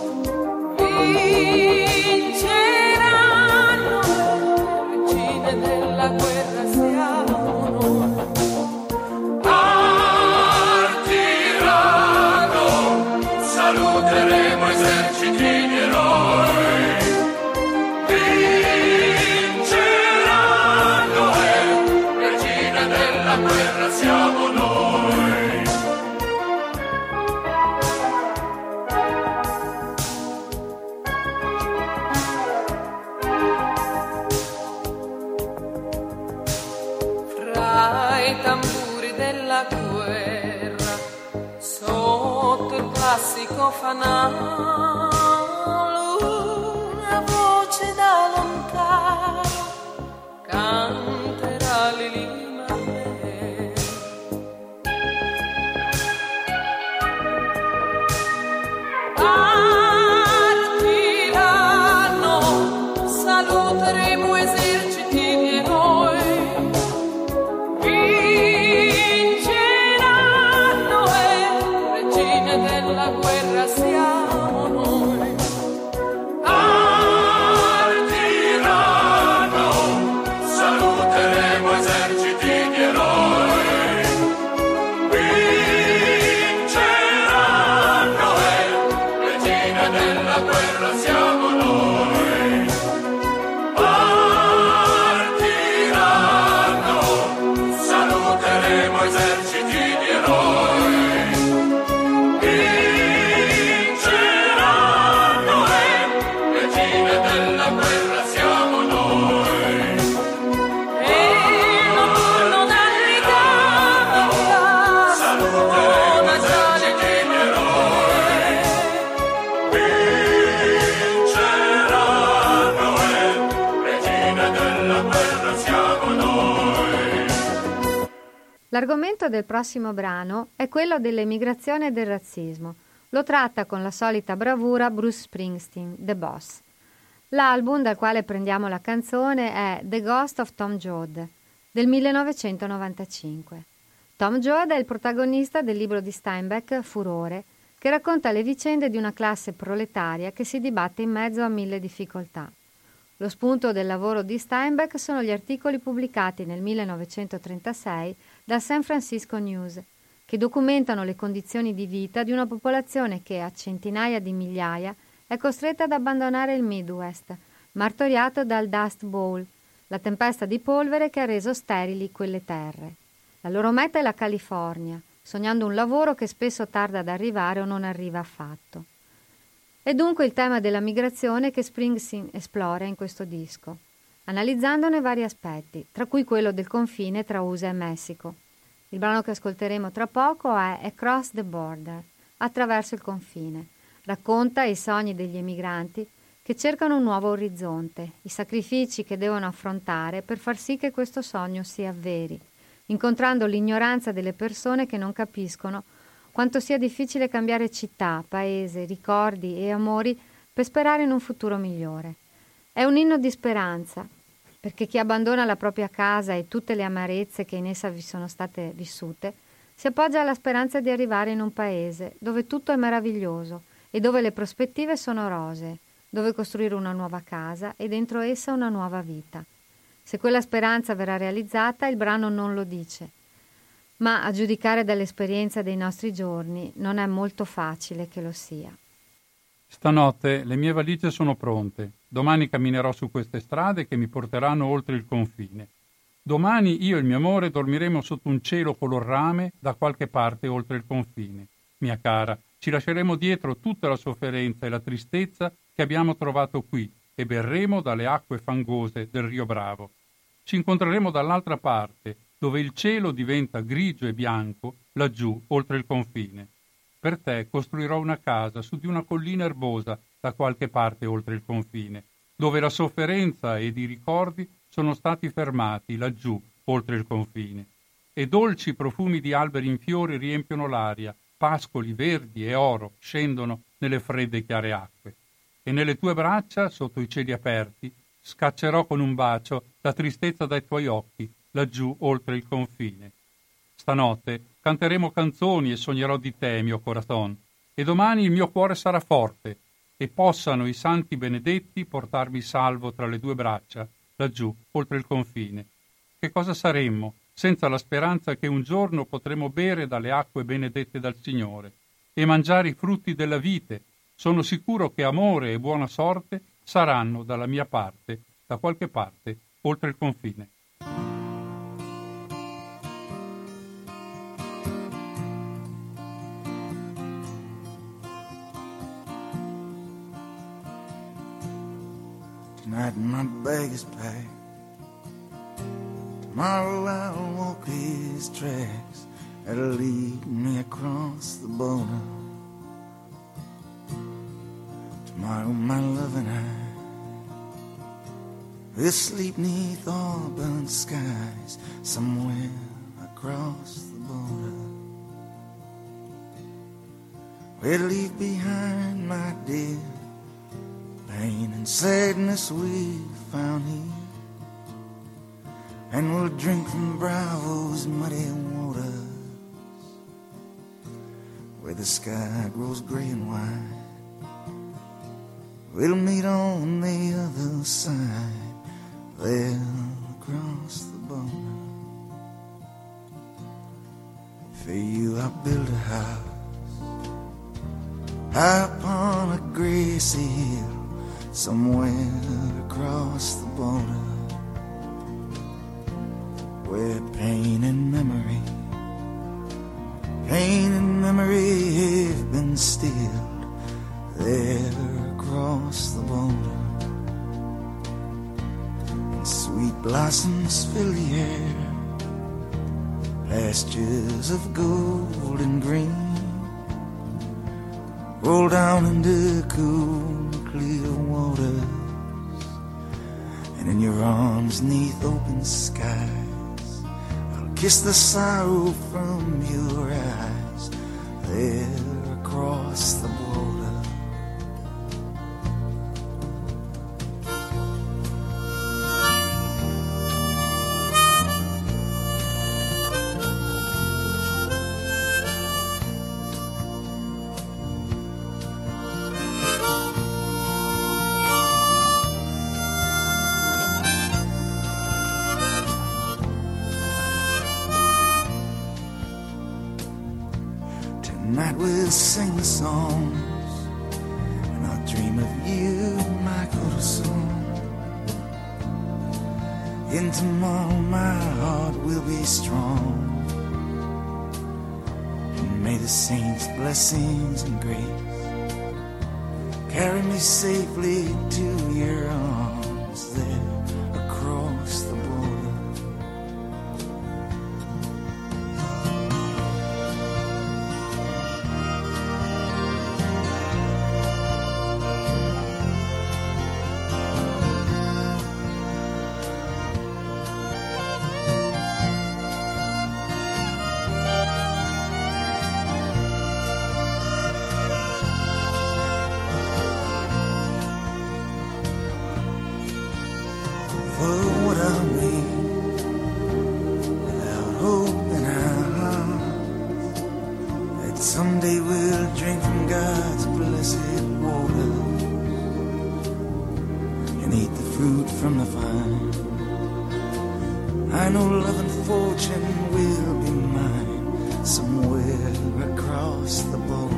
vinceranno, regine della guerra siamo noi. Saluteremo eserciti di eroi, vinceranno e regine della guerra siamo noi. Fra i tamburi della guerra, sotto il classico fanale, una voce da lontano canterà Lili Marlene. Partiranno, saluteremo eserciti di eroi, della guerra siamo noi. Partiranno, saluteremo eserciti di eroi, vinceranno e regine della guerra siamo noi. Partiranno, saluteremo eserciti di eroi, vinceranno e regine della guerra siamo noi. E notturno dall'Italia Saluteremo eserciti di eroi, vinceranno e regine della guerra siamo noi. L'argomento del prossimo brano è quello dell'emigrazione e del razzismo. Lo tratta con la solita bravura Bruce Springsteen, The Boss. L'album dal quale prendiamo la canzone è The Ghost of Tom Joad, del 1995. Tom Joad è il protagonista del libro di Steinbeck, Furore, che racconta le vicende di una classe proletaria che si dibatte in mezzo a mille difficoltà. Lo spunto del lavoro di Steinbeck sono gli articoli pubblicati nel 1936 dal San Francisco News, che documentano le condizioni di vita di una popolazione che a centinaia di migliaia è costretta ad abbandonare il Midwest, martoriato dal Dust Bowl, la tempesta di polvere che ha reso sterili quelle terre. La loro meta è la California, sognando un lavoro che spesso tarda ad arrivare o non arriva affatto. È dunque il tema della migrazione che Springsteen esplora in questo disco, analizzandone vari aspetti, tra cui quello del confine tra USA e Messico. Il brano che ascolteremo tra poco è Across the Border, attraverso il confine. Racconta i sogni degli emigranti che cercano un nuovo orizzonte, i sacrifici che devono affrontare per far sì che questo sogno si avveri, incontrando l'ignoranza delle persone che non capiscono quanto sia difficile cambiare città, paese, ricordi e amori per sperare in un futuro migliore. È un inno di speranza, perché chi abbandona la propria casa e tutte le amarezze che in essa vi sono state vissute, si appoggia alla speranza di arrivare in un paese dove tutto è meraviglioso e dove le prospettive sono rosee, dove costruire una nuova casa e dentro essa una nuova vita. Se quella speranza verrà realizzata, il brano non lo dice, ma a giudicare dall'esperienza dei nostri giorni non è molto facile che lo sia. Stanotte le mie valigie sono pronte. Domani camminerò su queste strade che mi porteranno oltre il confine. Domani io e il mio amore dormiremo sotto un cielo color rame da qualche parte oltre il confine. Mia cara, ci lasceremo dietro tutta la sofferenza e la tristezza che abbiamo trovato qui e berremo dalle acque fangose del Rio Bravo. Ci incontreremo dall'altra parte, dove il cielo diventa grigio e bianco, laggiù, oltre il confine. Per te costruirò una casa su di una collina erbosa da qualche parte oltre il confine, dove la sofferenza ed i ricordi sono stati fermati laggiù, oltre il confine. E dolci profumi di alberi in fiore riempiono l'aria, pascoli verdi e oro scendono nelle fredde e chiare acque. E nelle tue braccia, sotto i cieli aperti, scaccerò con un bacio la tristezza dai tuoi occhi, laggiù, oltre il confine. Stanotte canteremo canzoni e sognerò di te, mio corazon, e domani il mio cuore sarà forte, e possano i santi benedetti portarmi salvo tra le due braccia, laggiù, oltre il confine. Che cosa saremmo senza la speranza che un giorno potremo bere dalle acque benedette dal Signore e mangiare i frutti della vite? Sono sicuro che amore e buona sorte saranno dalla mia parte, da qualche parte, oltre il confine. Tonight my bag is packed. Tomorrow I'll walk his tracks that'll lead me across the border. Tomorrow my love and I will sleep neath auburn skies somewhere across the border. We'll leave behind, my dear, pain and sadness we found here, and we'll drink from Bravo's muddy waters, where the sky grows gray and white. We'll meet on the other side, there across the border. For you I'll build a house high upon a grassy hill, somewhere across the border, where pain and memory have been stilled, there across the border. And sweet blossoms fill the air, pastures of gold and green roll down into cool, clear waters, and in your arms neath open skies I'll kiss the sorrow from your eyes, there across the border. Tonight we'll sing the songs, and I'll dream of you, my corazón. And tomorrow my heart will be strong, and may the saints' blessings and grace carry me safely to your arms, there across the border. Someday we'll drink from God's blessed water and eat the fruit from the vine. I know love and fortune will be mine somewhere across the border.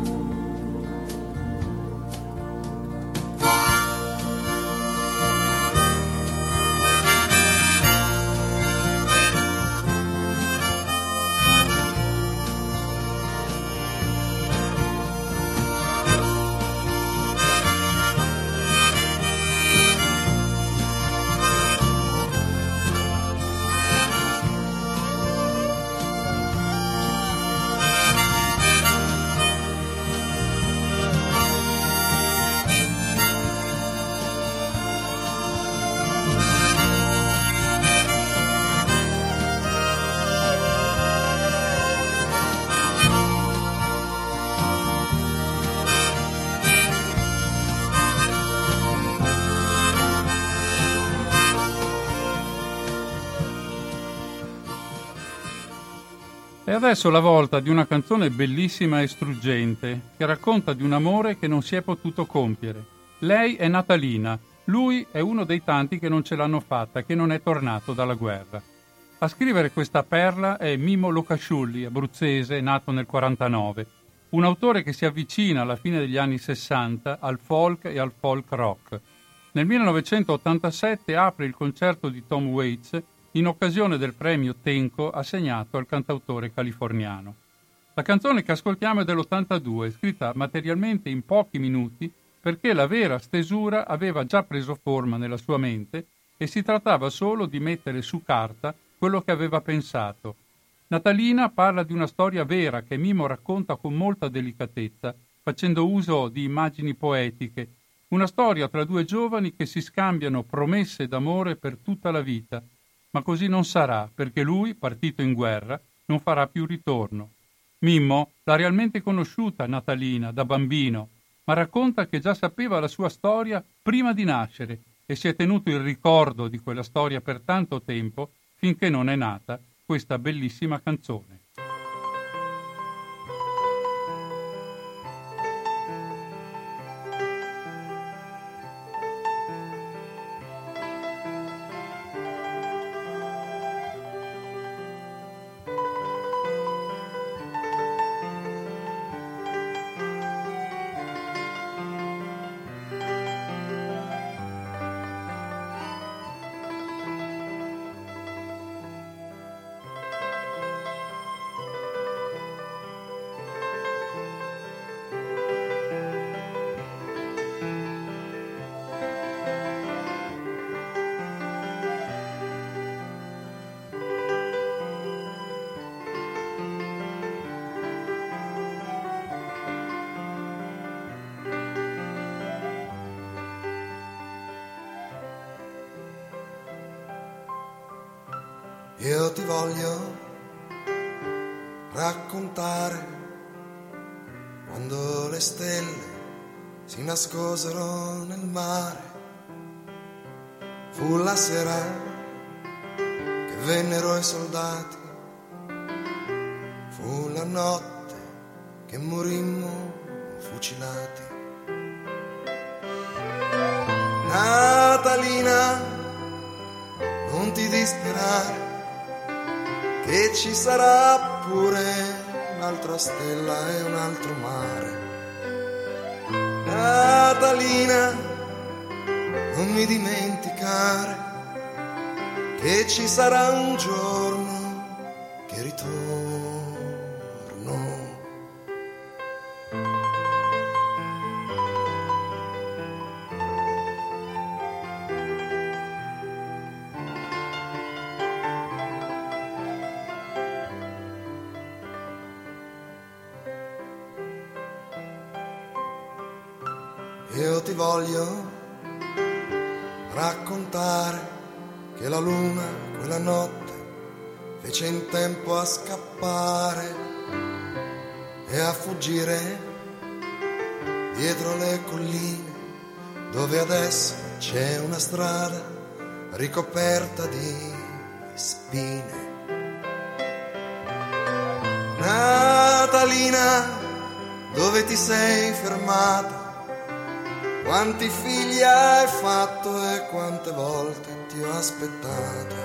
E adesso la volta di una canzone bellissima e struggente, che racconta di un amore che non si è potuto compiere. Lei è Natalina, lui è uno dei tanti che non ce l'hanno fatta, che non è tornato dalla guerra. A scrivere questa perla è Mimmo Locasciulli, abruzzese, nato nel 49, un autore che si avvicina alla fine degli anni 60 al folk e al folk rock. Nel 1987 apre il concerto di Tom Waits in occasione del premio Tenco assegnato al cantautore californiano. La canzone che ascoltiamo è dell'82, scritta materialmente in pochi minuti perché la vera stesura aveva già preso forma nella sua mente e si trattava solo di mettere su carta quello che aveva pensato. Natalina parla di una storia vera che Mimmo racconta con molta delicatezza, facendo uso di immagini poetiche, una storia tra due giovani che si scambiano promesse d'amore per tutta la vita. Ma così non sarà, perché lui, partito in guerra, non farà più ritorno. Mimmo l'ha realmente conosciuta, Natalina, da bambino, ma racconta che già sapeva la sua storia prima di nascere e si è tenuto il ricordo di quella storia per tanto tempo, finché non è nata questa bellissima canzone. Io ti voglio raccontare quando le stelle si nascosero nel mare. Fu la sera che vennero i soldati, fu la notte che morimmo fucilati. Natalina, non ti disperare, che ci sarà pure un'altra stella e un altro mare. Natalina, non mi dimenticare, che ci sarà un giorno che ritorno. Io ti voglio raccontare che la luna quella notte fece in tempo a scappare e a fuggire dietro le colline dove adesso c'è una strada ricoperta di spine. Nata Talina, dove ti sei fermata? Quanti figli hai fatto e quante volte ti ho aspettata?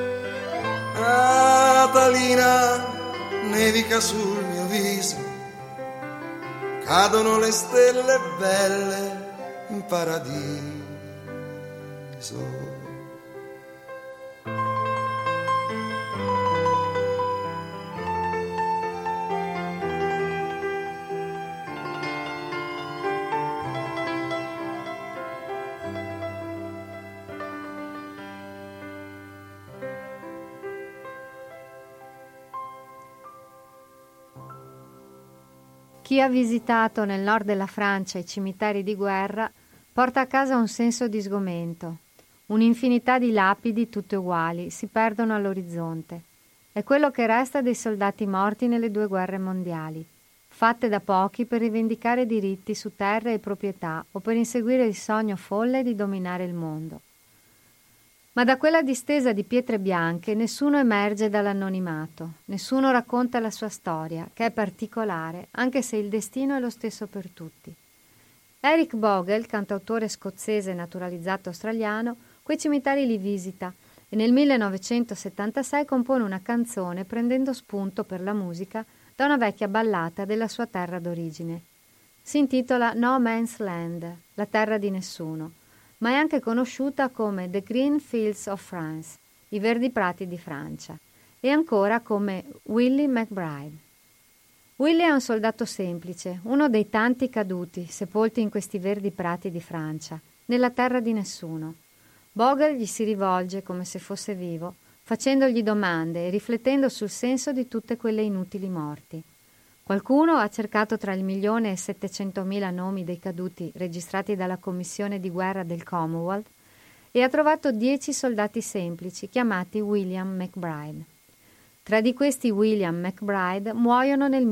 Ah, Talina, nevica sul mio viso, cadono le stelle belle in paradiso. Chi ha visitato nel nord della Francia i cimiteri di guerra porta a casa un senso di sgomento. Un'infinità di lapidi tutte uguali si perdono all'orizzonte. È quello che resta dei soldati morti nelle 2 guerre mondiali, fatte da pochi per rivendicare diritti su terre e proprietà o per inseguire il sogno folle di dominare il mondo. Ma da quella distesa di pietre bianche nessuno emerge dall'anonimato, nessuno racconta la sua storia, che è particolare, anche se il destino è lo stesso per tutti. Eric Bogle, cantautore scozzese naturalizzato australiano, quei cimiteri li visita e nel 1976 compone una canzone prendendo spunto per la musica da una vecchia ballata della sua terra d'origine. Si intitola No Man's Land, la terra di nessuno, ma è anche conosciuta come The Green Fields of France, i verdi prati di Francia, e ancora come Willie McBride. Willie è un soldato semplice, uno dei tanti caduti, sepolti in questi verdi prati di Francia, nella terra di nessuno. Bogle gli si rivolge come se fosse vivo, facendogli domande e riflettendo sul senso di tutte quelle inutili morti. Qualcuno ha cercato tra il 1.700.000 nomi dei caduti registrati dalla commissione di guerra del Commonwealth e ha trovato 10 soldati semplici chiamati William McBride. 3 di questi William McBride muoiono nel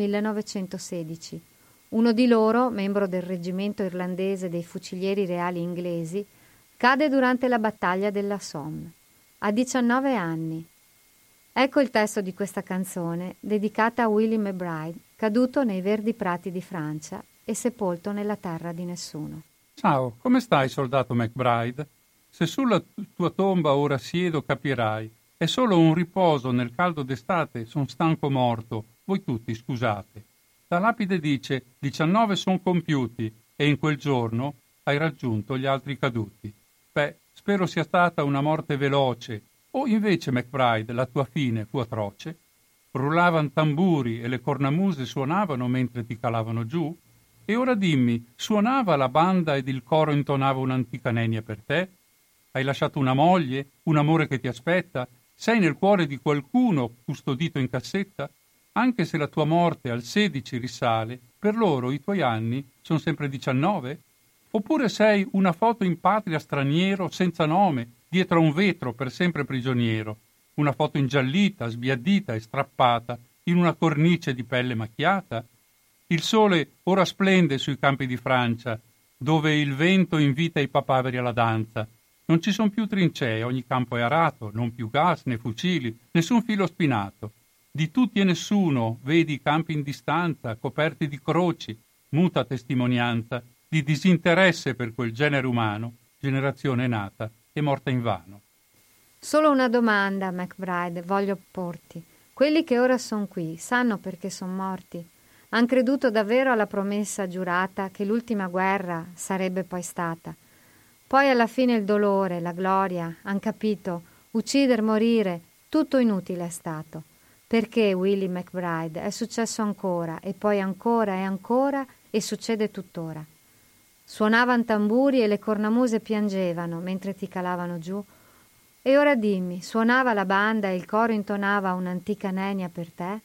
1916. Uno di loro, membro del reggimento irlandese dei fucilieri reali inglesi, cade durante la battaglia della Somme. Ha 19 anni. Ecco il testo di questa canzone, dedicata a Willie McBride, caduto nei verdi prati di Francia e sepolto nella terra di nessuno. Ciao, come stai, soldato McBride? Se sulla tua tomba ora siedo, capirai. È solo un riposo nel caldo d'estate, son stanco morto. Voi tutti, scusate. La lapide dice, 19 son compiuti, e in quel giorno hai raggiunto gli altri caduti. Beh, spero sia stata una morte veloce, o invece, McBride, la tua fine fu atroce? Rullavano tamburi e le cornamuse suonavano mentre ti calavano giù? E ora dimmi, suonava la banda ed il coro intonava un'antica nenia per te? Hai lasciato una moglie, un amore che ti aspetta? Sei nel cuore di qualcuno custodito in cassetta? Anche se la tua morte al 16 risale, per loro i tuoi anni sono sempre 19? Oppure sei una foto in patria straniero senza nome, dietro a un vetro per sempre prigioniero? Una foto ingiallita, sbiadita e strappata in una cornice di pelle macchiata? Il sole ora splende sui campi di Francia, dove il vento invita i papaveri alla danza. Non ci sono più trincee, ogni campo è arato, non più gas né fucili, nessun filo spinato. Di tutti e nessuno vedi i campi in distanza, coperti di croci, muta testimonianza di disinteresse per quel genere umano, generazione nata e morta invano. Solo una domanda, McBride, voglio porti. Quelli che ora sono qui, sanno perché sono morti? Han creduto davvero alla promessa giurata che l'ultima guerra sarebbe poi stata? Poi alla fine il dolore, la gloria, han capito, uccidere, morire, tutto inutile è stato. Perché Willie McBride è successo ancora e poi ancora e ancora e succede tuttora. Suonavano tamburi e le cornamuse piangevano mentre ti calavano giù. E ora dimmi, suonava la banda e il coro intonava un'antica nenia per te?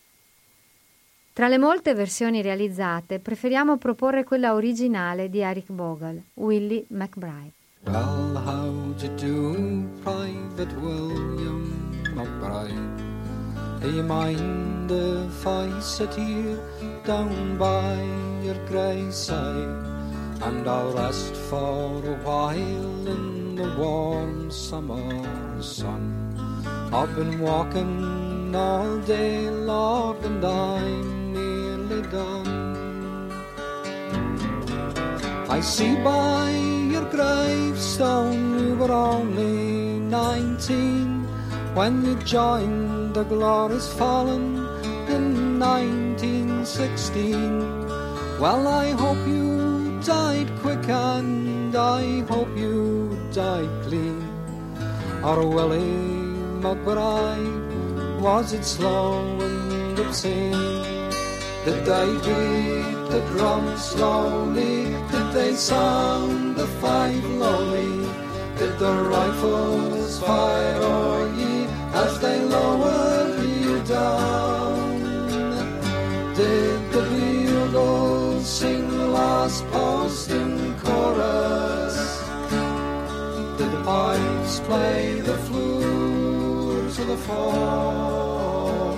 Tra le molte versioni realizzate, preferiamo proporre quella originale di Eric Bogle, Willie McBride. Well, how'd you do, Private William McBride? Do you mind if I sit here down by your graveside? And I'll rest for a while in the warm summer sun. I've been walking all day, Lord, and I'm nearly done. I see by your gravestone you were only 19 when you joined the Glorious Fallen in 1916. Well, I hope you died quick and I hope you died clean. Or Willie McBride, was it slow and obscene? Did they beat the drum slowly? Did they sound the fife lowly? Did the rifles fire o'er ye as they lowered you down? Did the bugles sing the last post in chorus? Did the pipes play the flutes of the forest?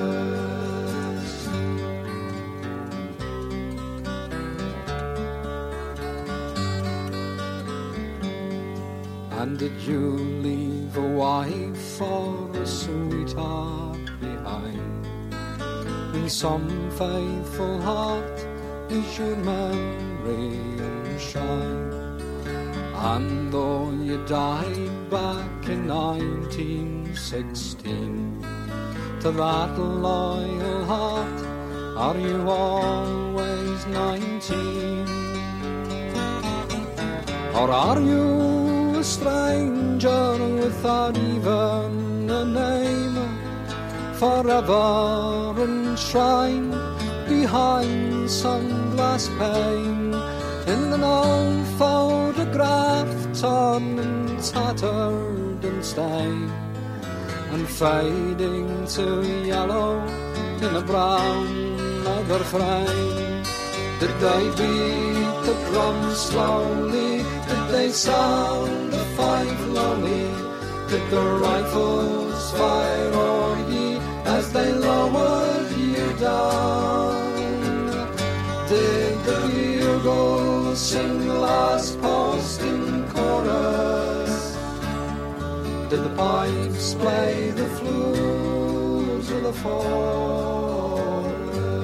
And did you leave a wife or a sweetheart behind? In some faithful heart is your memory enshrined. And though you died back in 1916, to that loyal heart are you always 19? Or are you a stranger without even a name, forever enshrined behind some glass pane, in an old photograph torn and tattered and stained, and fading to yellow in a brown leather frame? Did they beat the drum slowly? Did they sound the fife lowly? Did the rifles fire o'er ye as they lowered you down? Did the bugles sing the last post in chorus? Did the pipes play the flutes of the forest?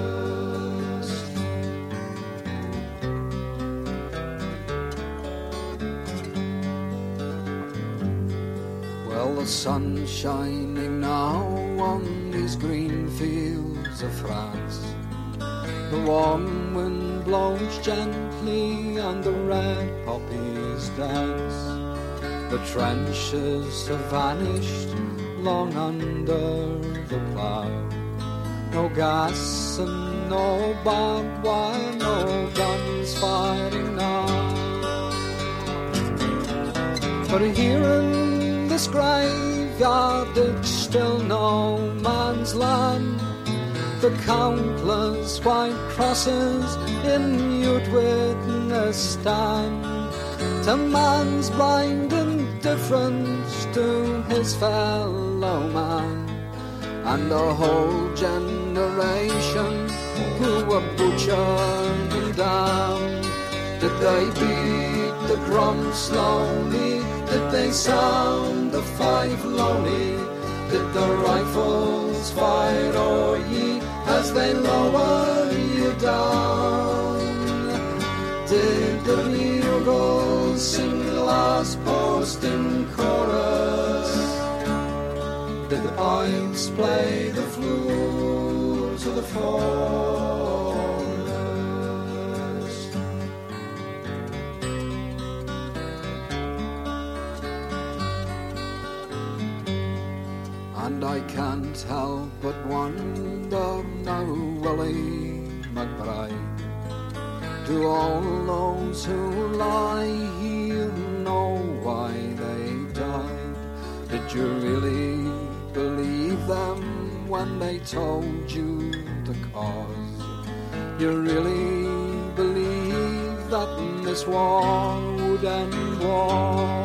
Well, the sun's shining now on these green fields of France. The warm wind blows gently and the red poppies dance. The trenches have vanished long under the plough. No gas and no barbed wire, no guns firing now. But here in this graveyard it's still no man's land. The countless white crosses in you'd witness stand to man's blind indifference to his fellow man, and a whole generation who were butchered and damned. Did they beat the drum slowly? Did they sound the fife lowly? Did the rifles fire o'er ye as they lower you down? Did the bugles sing the last post in chorus? Did the pipes play the flutes of the forest? And I can't help but wonder now, Willie McBride, do all those who lie here know why they died? Did you really believe them when they told you the cause? You really believe that this war would end war?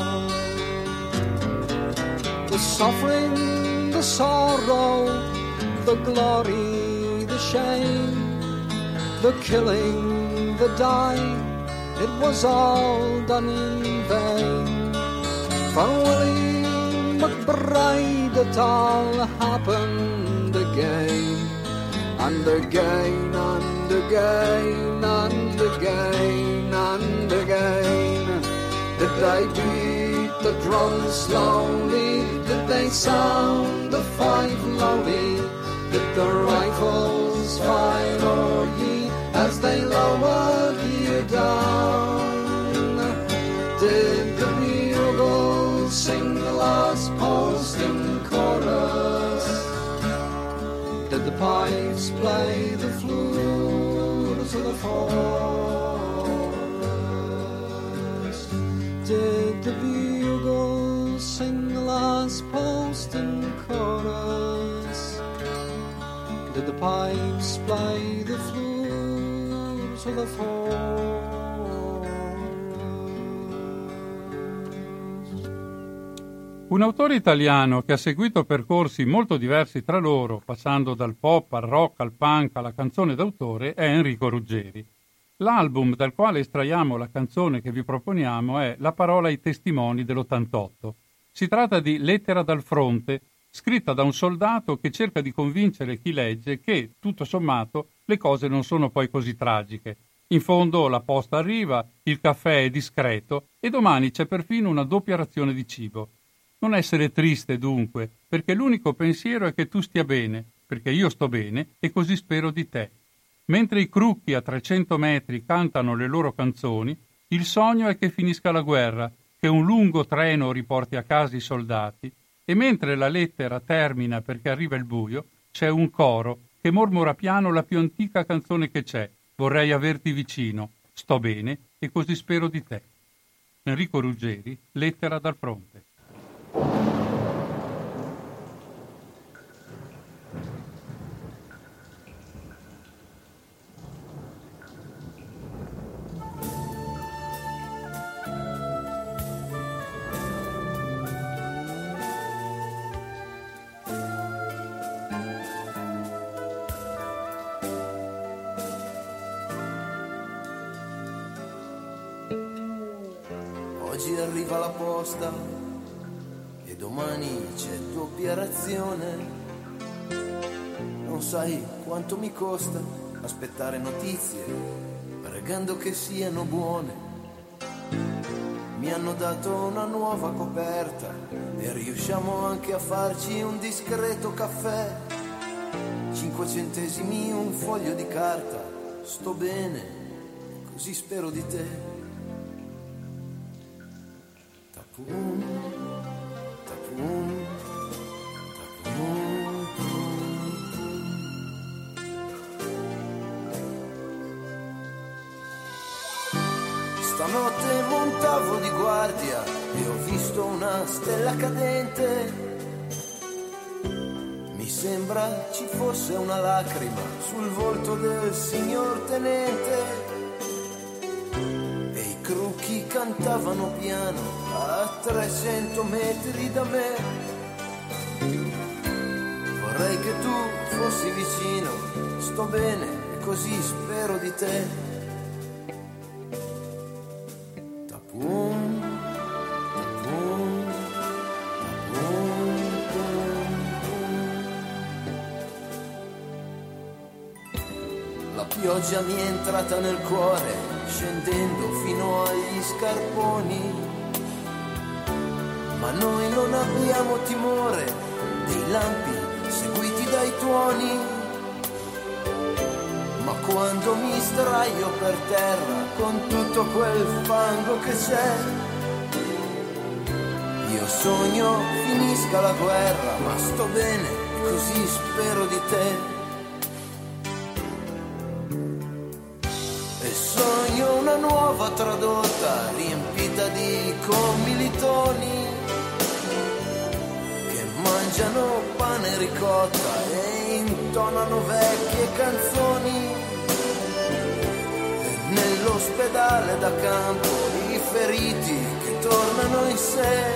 The suffering, the sorrow, the glory, the shame, the killing, the dying, it was all done in vain. For Willie McBride it all happened again, and again and again and again and again. Did they beat the drum slowly? Did they sound the fife lowly? Did the rifles fire o'er ye as they lowered you down? Did the bugles sing the last post in chorus? Did the pipes play the flutes of the forest? Did the bugles sing the last post in chorus? Did the pipes play the flutes of the forest? Un autore italiano che ha seguito percorsi molto diversi tra loro, passando dal pop al rock al punk alla canzone d'autore, è Enrico Ruggeri. L'album dal quale estraiamo la canzone che vi proponiamo è La parola ai testimoni dell'88. Si tratta di Lettera dal fronte, scritta da un soldato che cerca di convincere chi legge che, tutto sommato, le cose non sono poi così tragiche. In fondo la posta arriva, il caffè è discreto e domani c'è perfino una doppia razione di cibo. Non essere triste dunque, perché l'unico pensiero è che tu stia bene, perché io sto bene e così spero di te. Mentre i crucchi a 300 metri cantano le loro canzoni, il sogno è che finisca la guerra, che un lungo treno riporti a casa i soldati, e mentre la lettera termina perché arriva il buio, c'è un coro che mormora piano la più antica canzone che c'è, Vorrei averti vicino, sto bene e così spero di te. Enrico Ruggeri, Lettera dal fronte. Oggi arriva la posta e domani c'è doppia razione. Non sai quanto mi costa aspettare notizie, pregando che siano buone. Mi hanno dato una nuova coperta e riusciamo anche a farci un discreto caffè. 5 centesimi, un foglio di carta, sto bene, così spero di te. Tapum, tapum, tapum, stanotte montavo di guardia e ho visto una stella cadente. Mi sembra ci fosse una lacrima sul volto del signor tenente. Crucchi cantavano piano a 300 metri da me. Vorrei che tu fossi vicino, sto bene e così spero di te. Tapum, tapum, tapum, tapum. La pioggia mi è entrata nel cuore, scendendo fino agli scarponi, ma noi non abbiamo timore dei lampi seguiti dai tuoni. Ma quando mi sdraio per terra con tutto quel fango che c'è, io sogno finisca la guerra, ma sto bene e così spero di te. Sogno una nuova tradotta riempita di commilitoni che mangiano pane e ricotta e intonano vecchie canzoni. E nell'ospedale da campo i feriti che tornano in sé.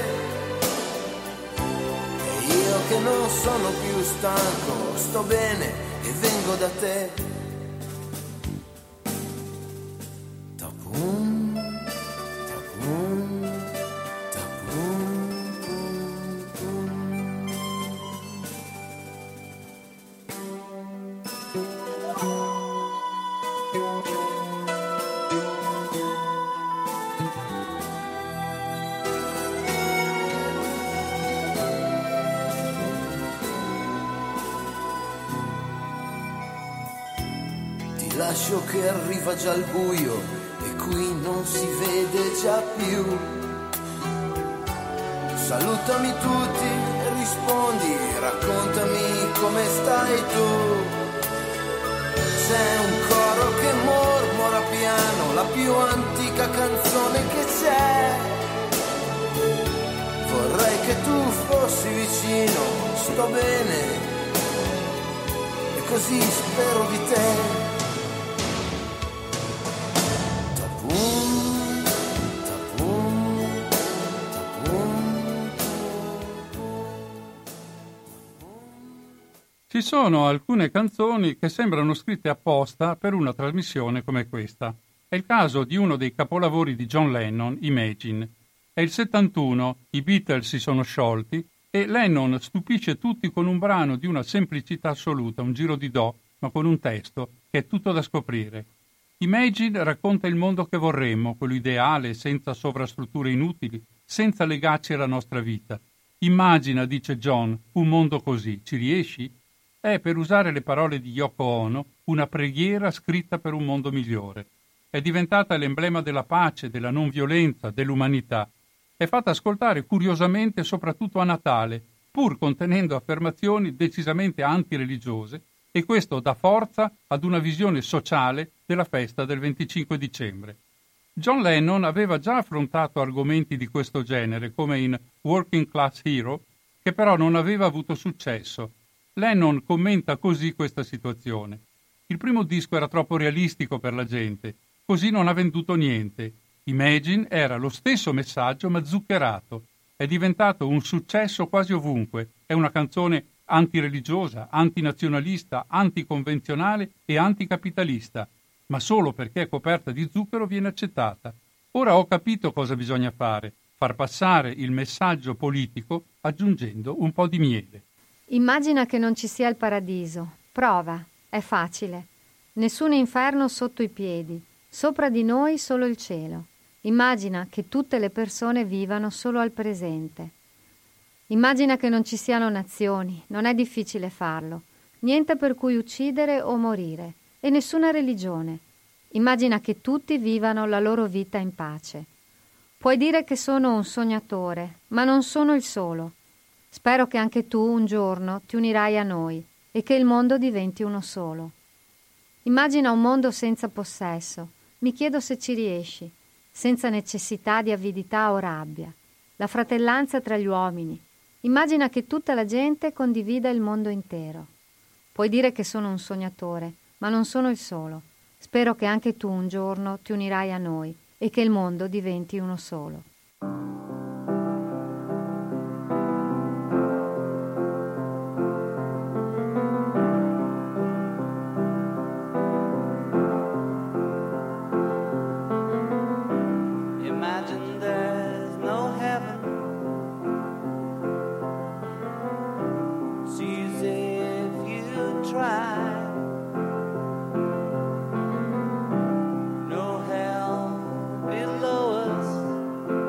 E io che non sono più stanco, sto bene e vengo da te. Ti lascio che arriva già il buio e qui non si vede già più. Salutami tutti e rispondi, raccontami come stai tu. C'è un coro che mormora piano, la più antica canzone che c'è. Vorrei che tu fossi vicino, sto bene, e così spero di te. Ci sono alcune canzoni che sembrano scritte apposta per una trasmissione come questa. È il caso di uno dei capolavori di John Lennon, Imagine. È il 71, i Beatles si sono sciolti e Lennon stupisce tutti con un brano di una semplicità assoluta, un giro di do, ma con un testo che è tutto da scoprire. Imagine racconta il mondo che vorremmo, quello ideale, senza sovrastrutture inutili, senza legarci alla nostra vita. Immagina, dice John, un mondo così. Ci riesci? È, per usare le parole di Yoko Ono, una preghiera scritta per un mondo migliore. È diventata l'emblema della pace, della non violenza, dell'umanità. È fatta ascoltare curiosamente soprattutto a Natale, pur contenendo affermazioni decisamente antireligiose, e questo dà forza ad una visione sociale della festa del 25 dicembre. John Lennon aveva già affrontato argomenti di questo genere, come in Working Class Hero, che però non aveva avuto successo. Lennon commenta così questa situazione. Il primo disco era troppo realistico per la gente, così non ha venduto niente. Imagine era lo stesso messaggio ma zuccherato. È diventato un successo quasi ovunque. È una canzone antireligiosa, antinazionalista, anticonvenzionale e anticapitalista, ma solo perché è coperta di zucchero viene accettata. Ora ho capito cosa bisogna fare, far passare il messaggio politico aggiungendo un po' di miele. Immagina che non ci sia il paradiso. Prova, è facile. Nessun inferno sotto i piedi, sopra di noi solo il cielo. Immagina che tutte le persone vivano solo al presente. Immagina che non ci siano nazioni, non è difficile farlo. Niente per cui uccidere o morire, e nessuna religione. Immagina che tutti vivano la loro vita in pace. Puoi dire che sono un sognatore, ma non sono il solo. Spero che anche tu un giorno ti unirai a noi e che il mondo diventi uno solo. Immagina un mondo senza possesso. Mi chiedo se ci riesci, senza necessità di avidità o rabbia. La fratellanza tra gli uomini. Immagina che tutta la gente condivida il mondo intero. Puoi dire che sono un sognatore, ma non sono il solo. Spero che anche tu un giorno ti unirai a noi e che il mondo diventi uno solo. No hell below us.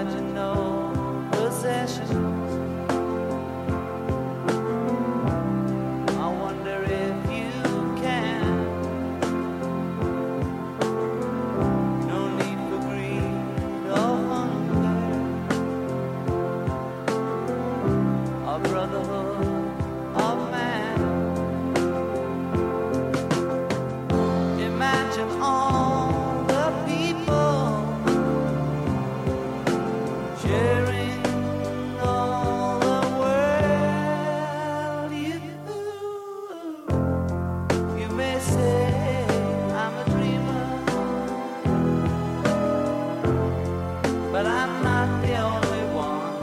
imagine no possessions. I wonder if you can. No need for greed or hunger, or brotherhood of man. Imagine all the people sharing all the world. You may say I'm a dreamer, but I'm not the only one.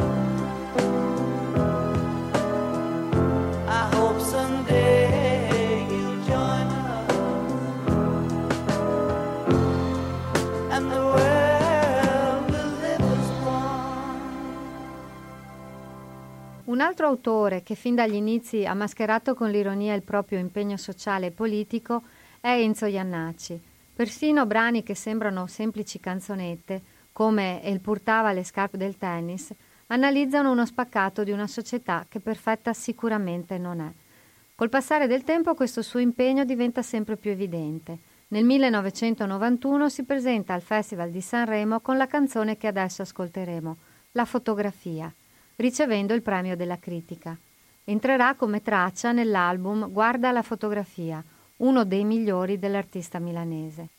I hope someday you'll join us and the world will live as one. Un altro autore che fin dagli inizi ha mascherato con l'ironia il proprio impegno sociale e politico è Enzo Jannacci. Persino brani che sembrano semplici canzonette, come El purtava le scarpe del tennis, analizzano uno spaccato di una società che perfetta sicuramente non è. Col passare del tempo questo suo impegno diventa sempre più evidente. Nel 1991 si presenta al Festival di Sanremo con la canzone che adesso ascolteremo, La fotografia, ricevendo il premio della critica. Entrerà come traccia nell'album Guarda la fotografia, uno dei migliori dell'artista milanese.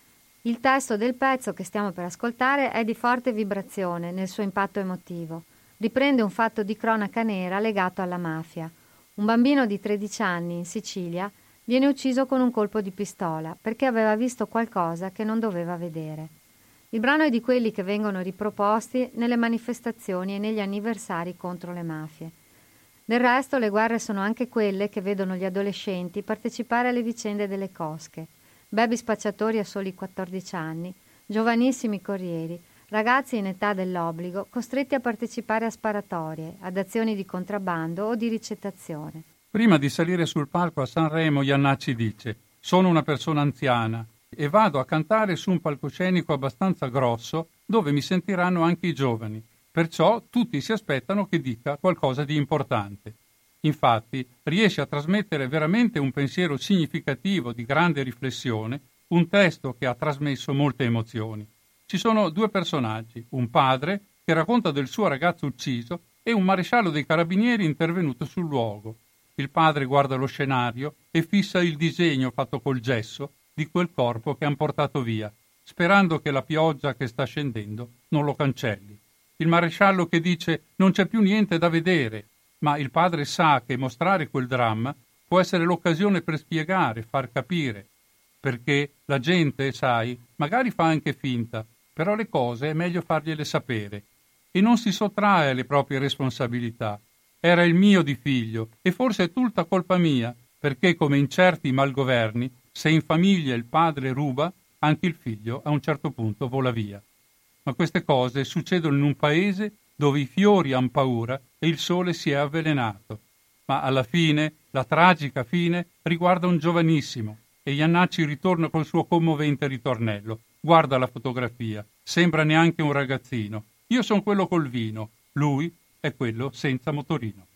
Il testo del pezzo che stiamo per ascoltare è di forte vibrazione nel suo impatto emotivo. Riprende un fatto di cronaca nera legato alla mafia. Un bambino di 13 anni in Sicilia viene ucciso con un colpo di pistola perché aveva visto qualcosa che non doveva vedere. Il brano è di quelli che vengono riproposti nelle manifestazioni e negli anniversari contro le mafie. Del resto le guerre sono anche quelle che vedono gli adolescenti partecipare alle vicende delle cosche. Baby spacciatori a soli 14 anni, giovanissimi corrieri, ragazzi in età dell'obbligo costretti a partecipare a sparatorie, ad azioni di contrabbando o di ricettazione. Prima di salire sul palco a Sanremo, Jannacci dice: «Sono una persona anziana e vado a cantare su un palcoscenico abbastanza grosso dove mi sentiranno anche i giovani. Perciò tutti si aspettano che dica qualcosa di importante». Infatti riesce a trasmettere veramente un pensiero significativo di grande riflessione, un testo che ha trasmesso molte emozioni. Ci sono due personaggi, un padre che racconta del suo ragazzo ucciso e un maresciallo dei carabinieri intervenuto sul luogo. Il padre guarda lo scenario e fissa il disegno fatto col gesso di quel corpo che han portato via, sperando che la pioggia che sta scendendo non lo cancelli. Il maresciallo che dice: «Non c'è più niente da vedere», ma il padre sa che mostrare quel dramma può essere l'occasione per spiegare, far capire, perché la gente, sai, magari fa anche finta, però le cose è meglio fargliele sapere e non si sottrae alle proprie responsabilità. Era il mio di figlio e forse è tutta colpa mia, perché come in certi malgoverni, se in famiglia il padre ruba, anche il figlio a un certo punto vola via. Ma queste cose succedono in un paese dove i fiori han paura e il sole si è avvelenato. Ma alla fine, la tragica fine, riguarda un giovanissimo e Jannacci ritorna col suo commovente ritornello. Guarda la fotografia, sembra neanche un ragazzino. Io sono quello col vino, lui è quello senza motorino.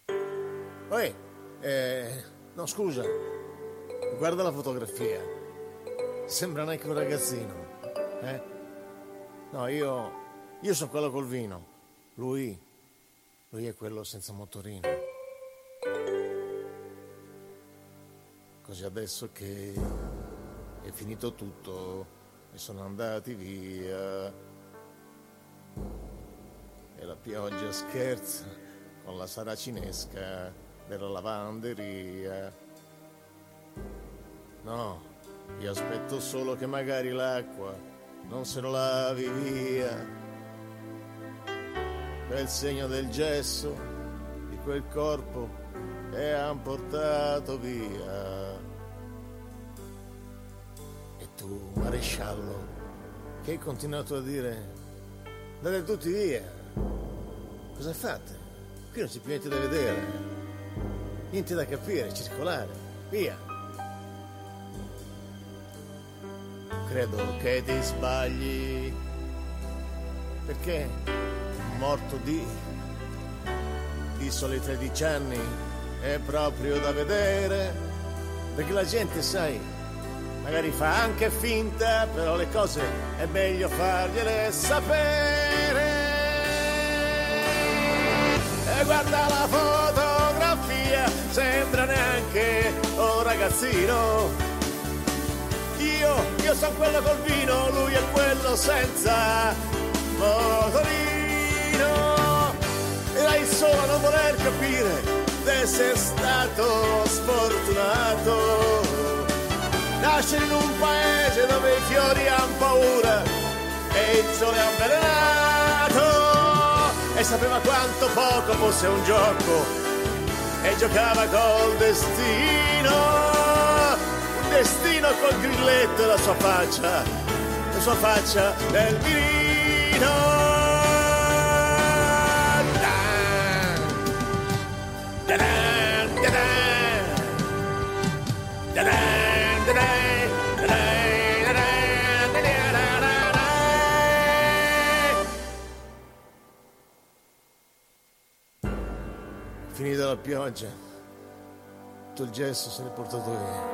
No scusa, guarda la fotografia, sembra neanche un ragazzino, No, io sono quello col vino. Lui è quello senza motorino. Così adesso che è finito tutto e sono andati via e la pioggia scherza con la saracinesca della lavanderia. No, io aspetto solo che magari l'acqua non se lo lavi via. Quel segno del gesso di quel corpo che han portato via. E tu, maresciallo, che hai continuato a dire: andate tutti via. Cosa fate? Qui non c'è più niente da vedere, niente da capire, circolare, via. Credo che ti sbagli, perché morto di soli 13 anni, è proprio da vedere, perché la gente, sai, magari fa anche finta, però le cose è meglio fargliele sapere. E guarda la fotografia, sembra neanche un ragazzino. Io sono quello col vino, lui è quello senza motorino. Era il solo a non voler capire d'essere stato sfortunato. Nascere in un paese dove i fiori hanno paura e il sole è avvelenato. E sapeva quanto poco fosse un gioco e giocava col destino. Un destino col grilletto e la sua faccia del mirino. Finita la pioggia, tutto il gesso se l'è portato via.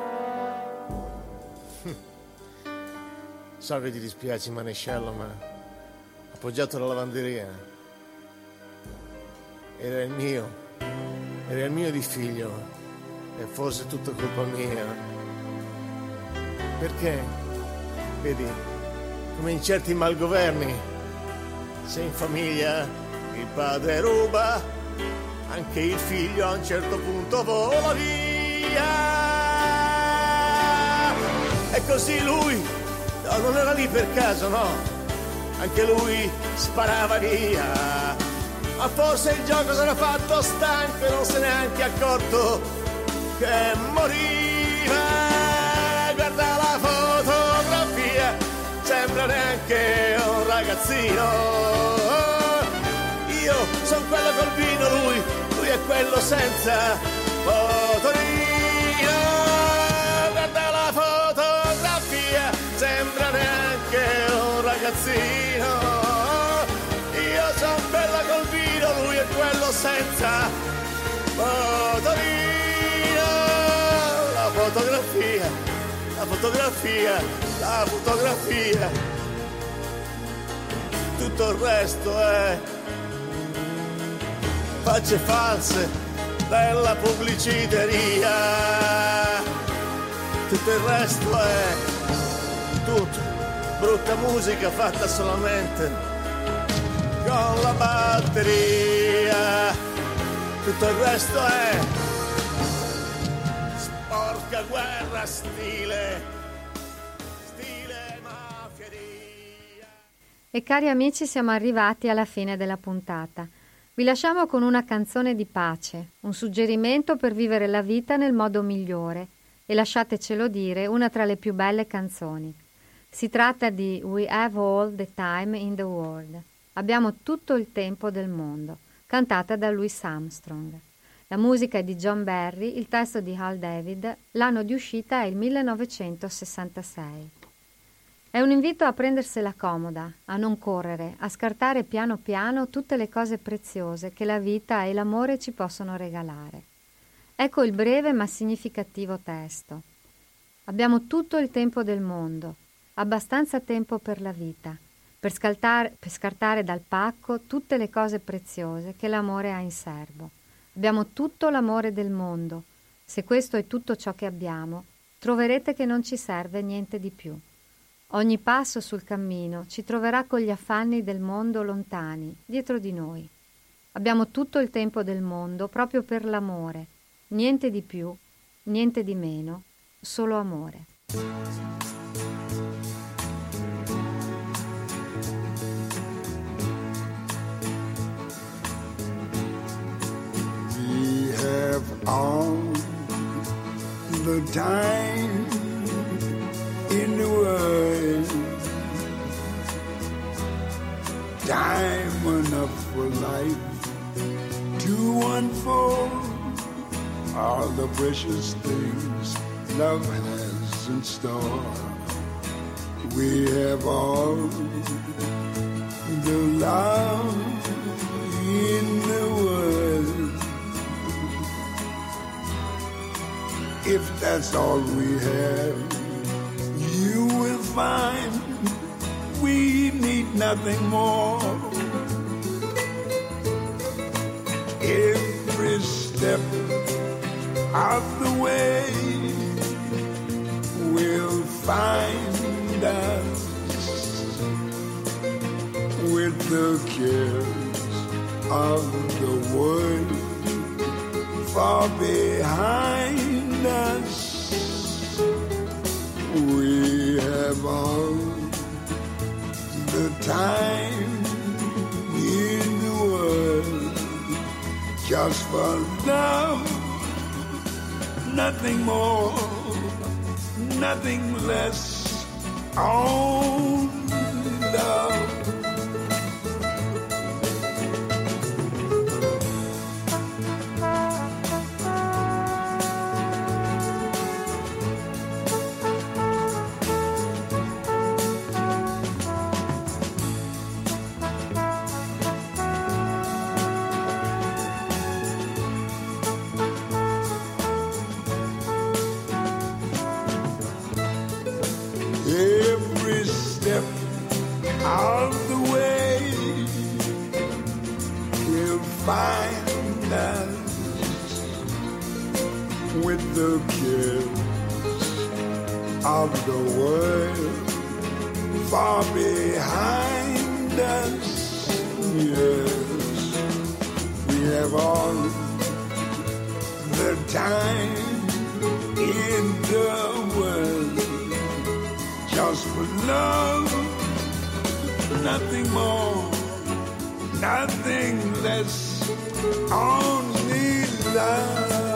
So che ti dispiace, manesciallo, ma appoggiato alla lavanderia era il mio di figlio e forse tutto colpa mia. Perché, vedi, come in certi malgoverni, se in famiglia il padre ruba, anche il figlio a un certo punto vola via. E così lui, no, non era lì per caso, no, anche lui sparava via. Ma forse il gioco s'era fatto stanco e non se n'è neanche accorto che moriva. Guarda la fotografia, sembra neanche un ragazzino. Io sono quello col vino, lui è quello senza motorino. Guarda la fotografia, sembra neanche un ragazzino. Io sono quello col vino, lui è quello senza motorino. La fotografia, tutto il resto è facce false della pubbliciteria. Tutto il resto è tutto brutta musica fatta solamente con la batteria. Tutto il resto è sporca guerra, stile mafieria. E cari amici, siamo arrivati alla fine della puntata. Vi lasciamo con una canzone di pace, un suggerimento per vivere la vita nel modo migliore e, lasciatecelo dire, una tra le più belle canzoni. Si tratta di We Have All the Time in the World. Abbiamo tutto il tempo del mondo, cantata da Louis Armstrong. La musica è di John Barry, il testo di Hal David, l'anno di uscita è il 1966. È un invito a prendersela comoda, a non correre, a scartare piano piano tutte le cose preziose che la vita e l'amore ci possono regalare. Ecco il breve ma significativo testo. Abbiamo tutto il tempo del mondo, abbastanza tempo per la vita, per scartare dal pacco tutte le cose preziose che l'amore ha in serbo. Abbiamo tutto l'amore del mondo. Se questo è tutto ciò che abbiamo, troverete che non ci serve niente di più. Ogni passo sul cammino ci troverà con gli affanni del mondo lontani, dietro di noi. Abbiamo tutto il tempo del mondo proprio per l'amore, niente di più, niente di meno, solo amore. We have all the time in the world, time enough for life to unfold all the precious things love has in store. We have all the love if that's all we have, you will find we need nothing more. Every step of the way will find us with the cares of the world far behind us. We have all the time in the world just for love, nothing more, nothing less, only love. Every step of the way will find us with the cares of the world far behind us. Yes, we have all the time in the world just for love, nothing more, nothing less, only love.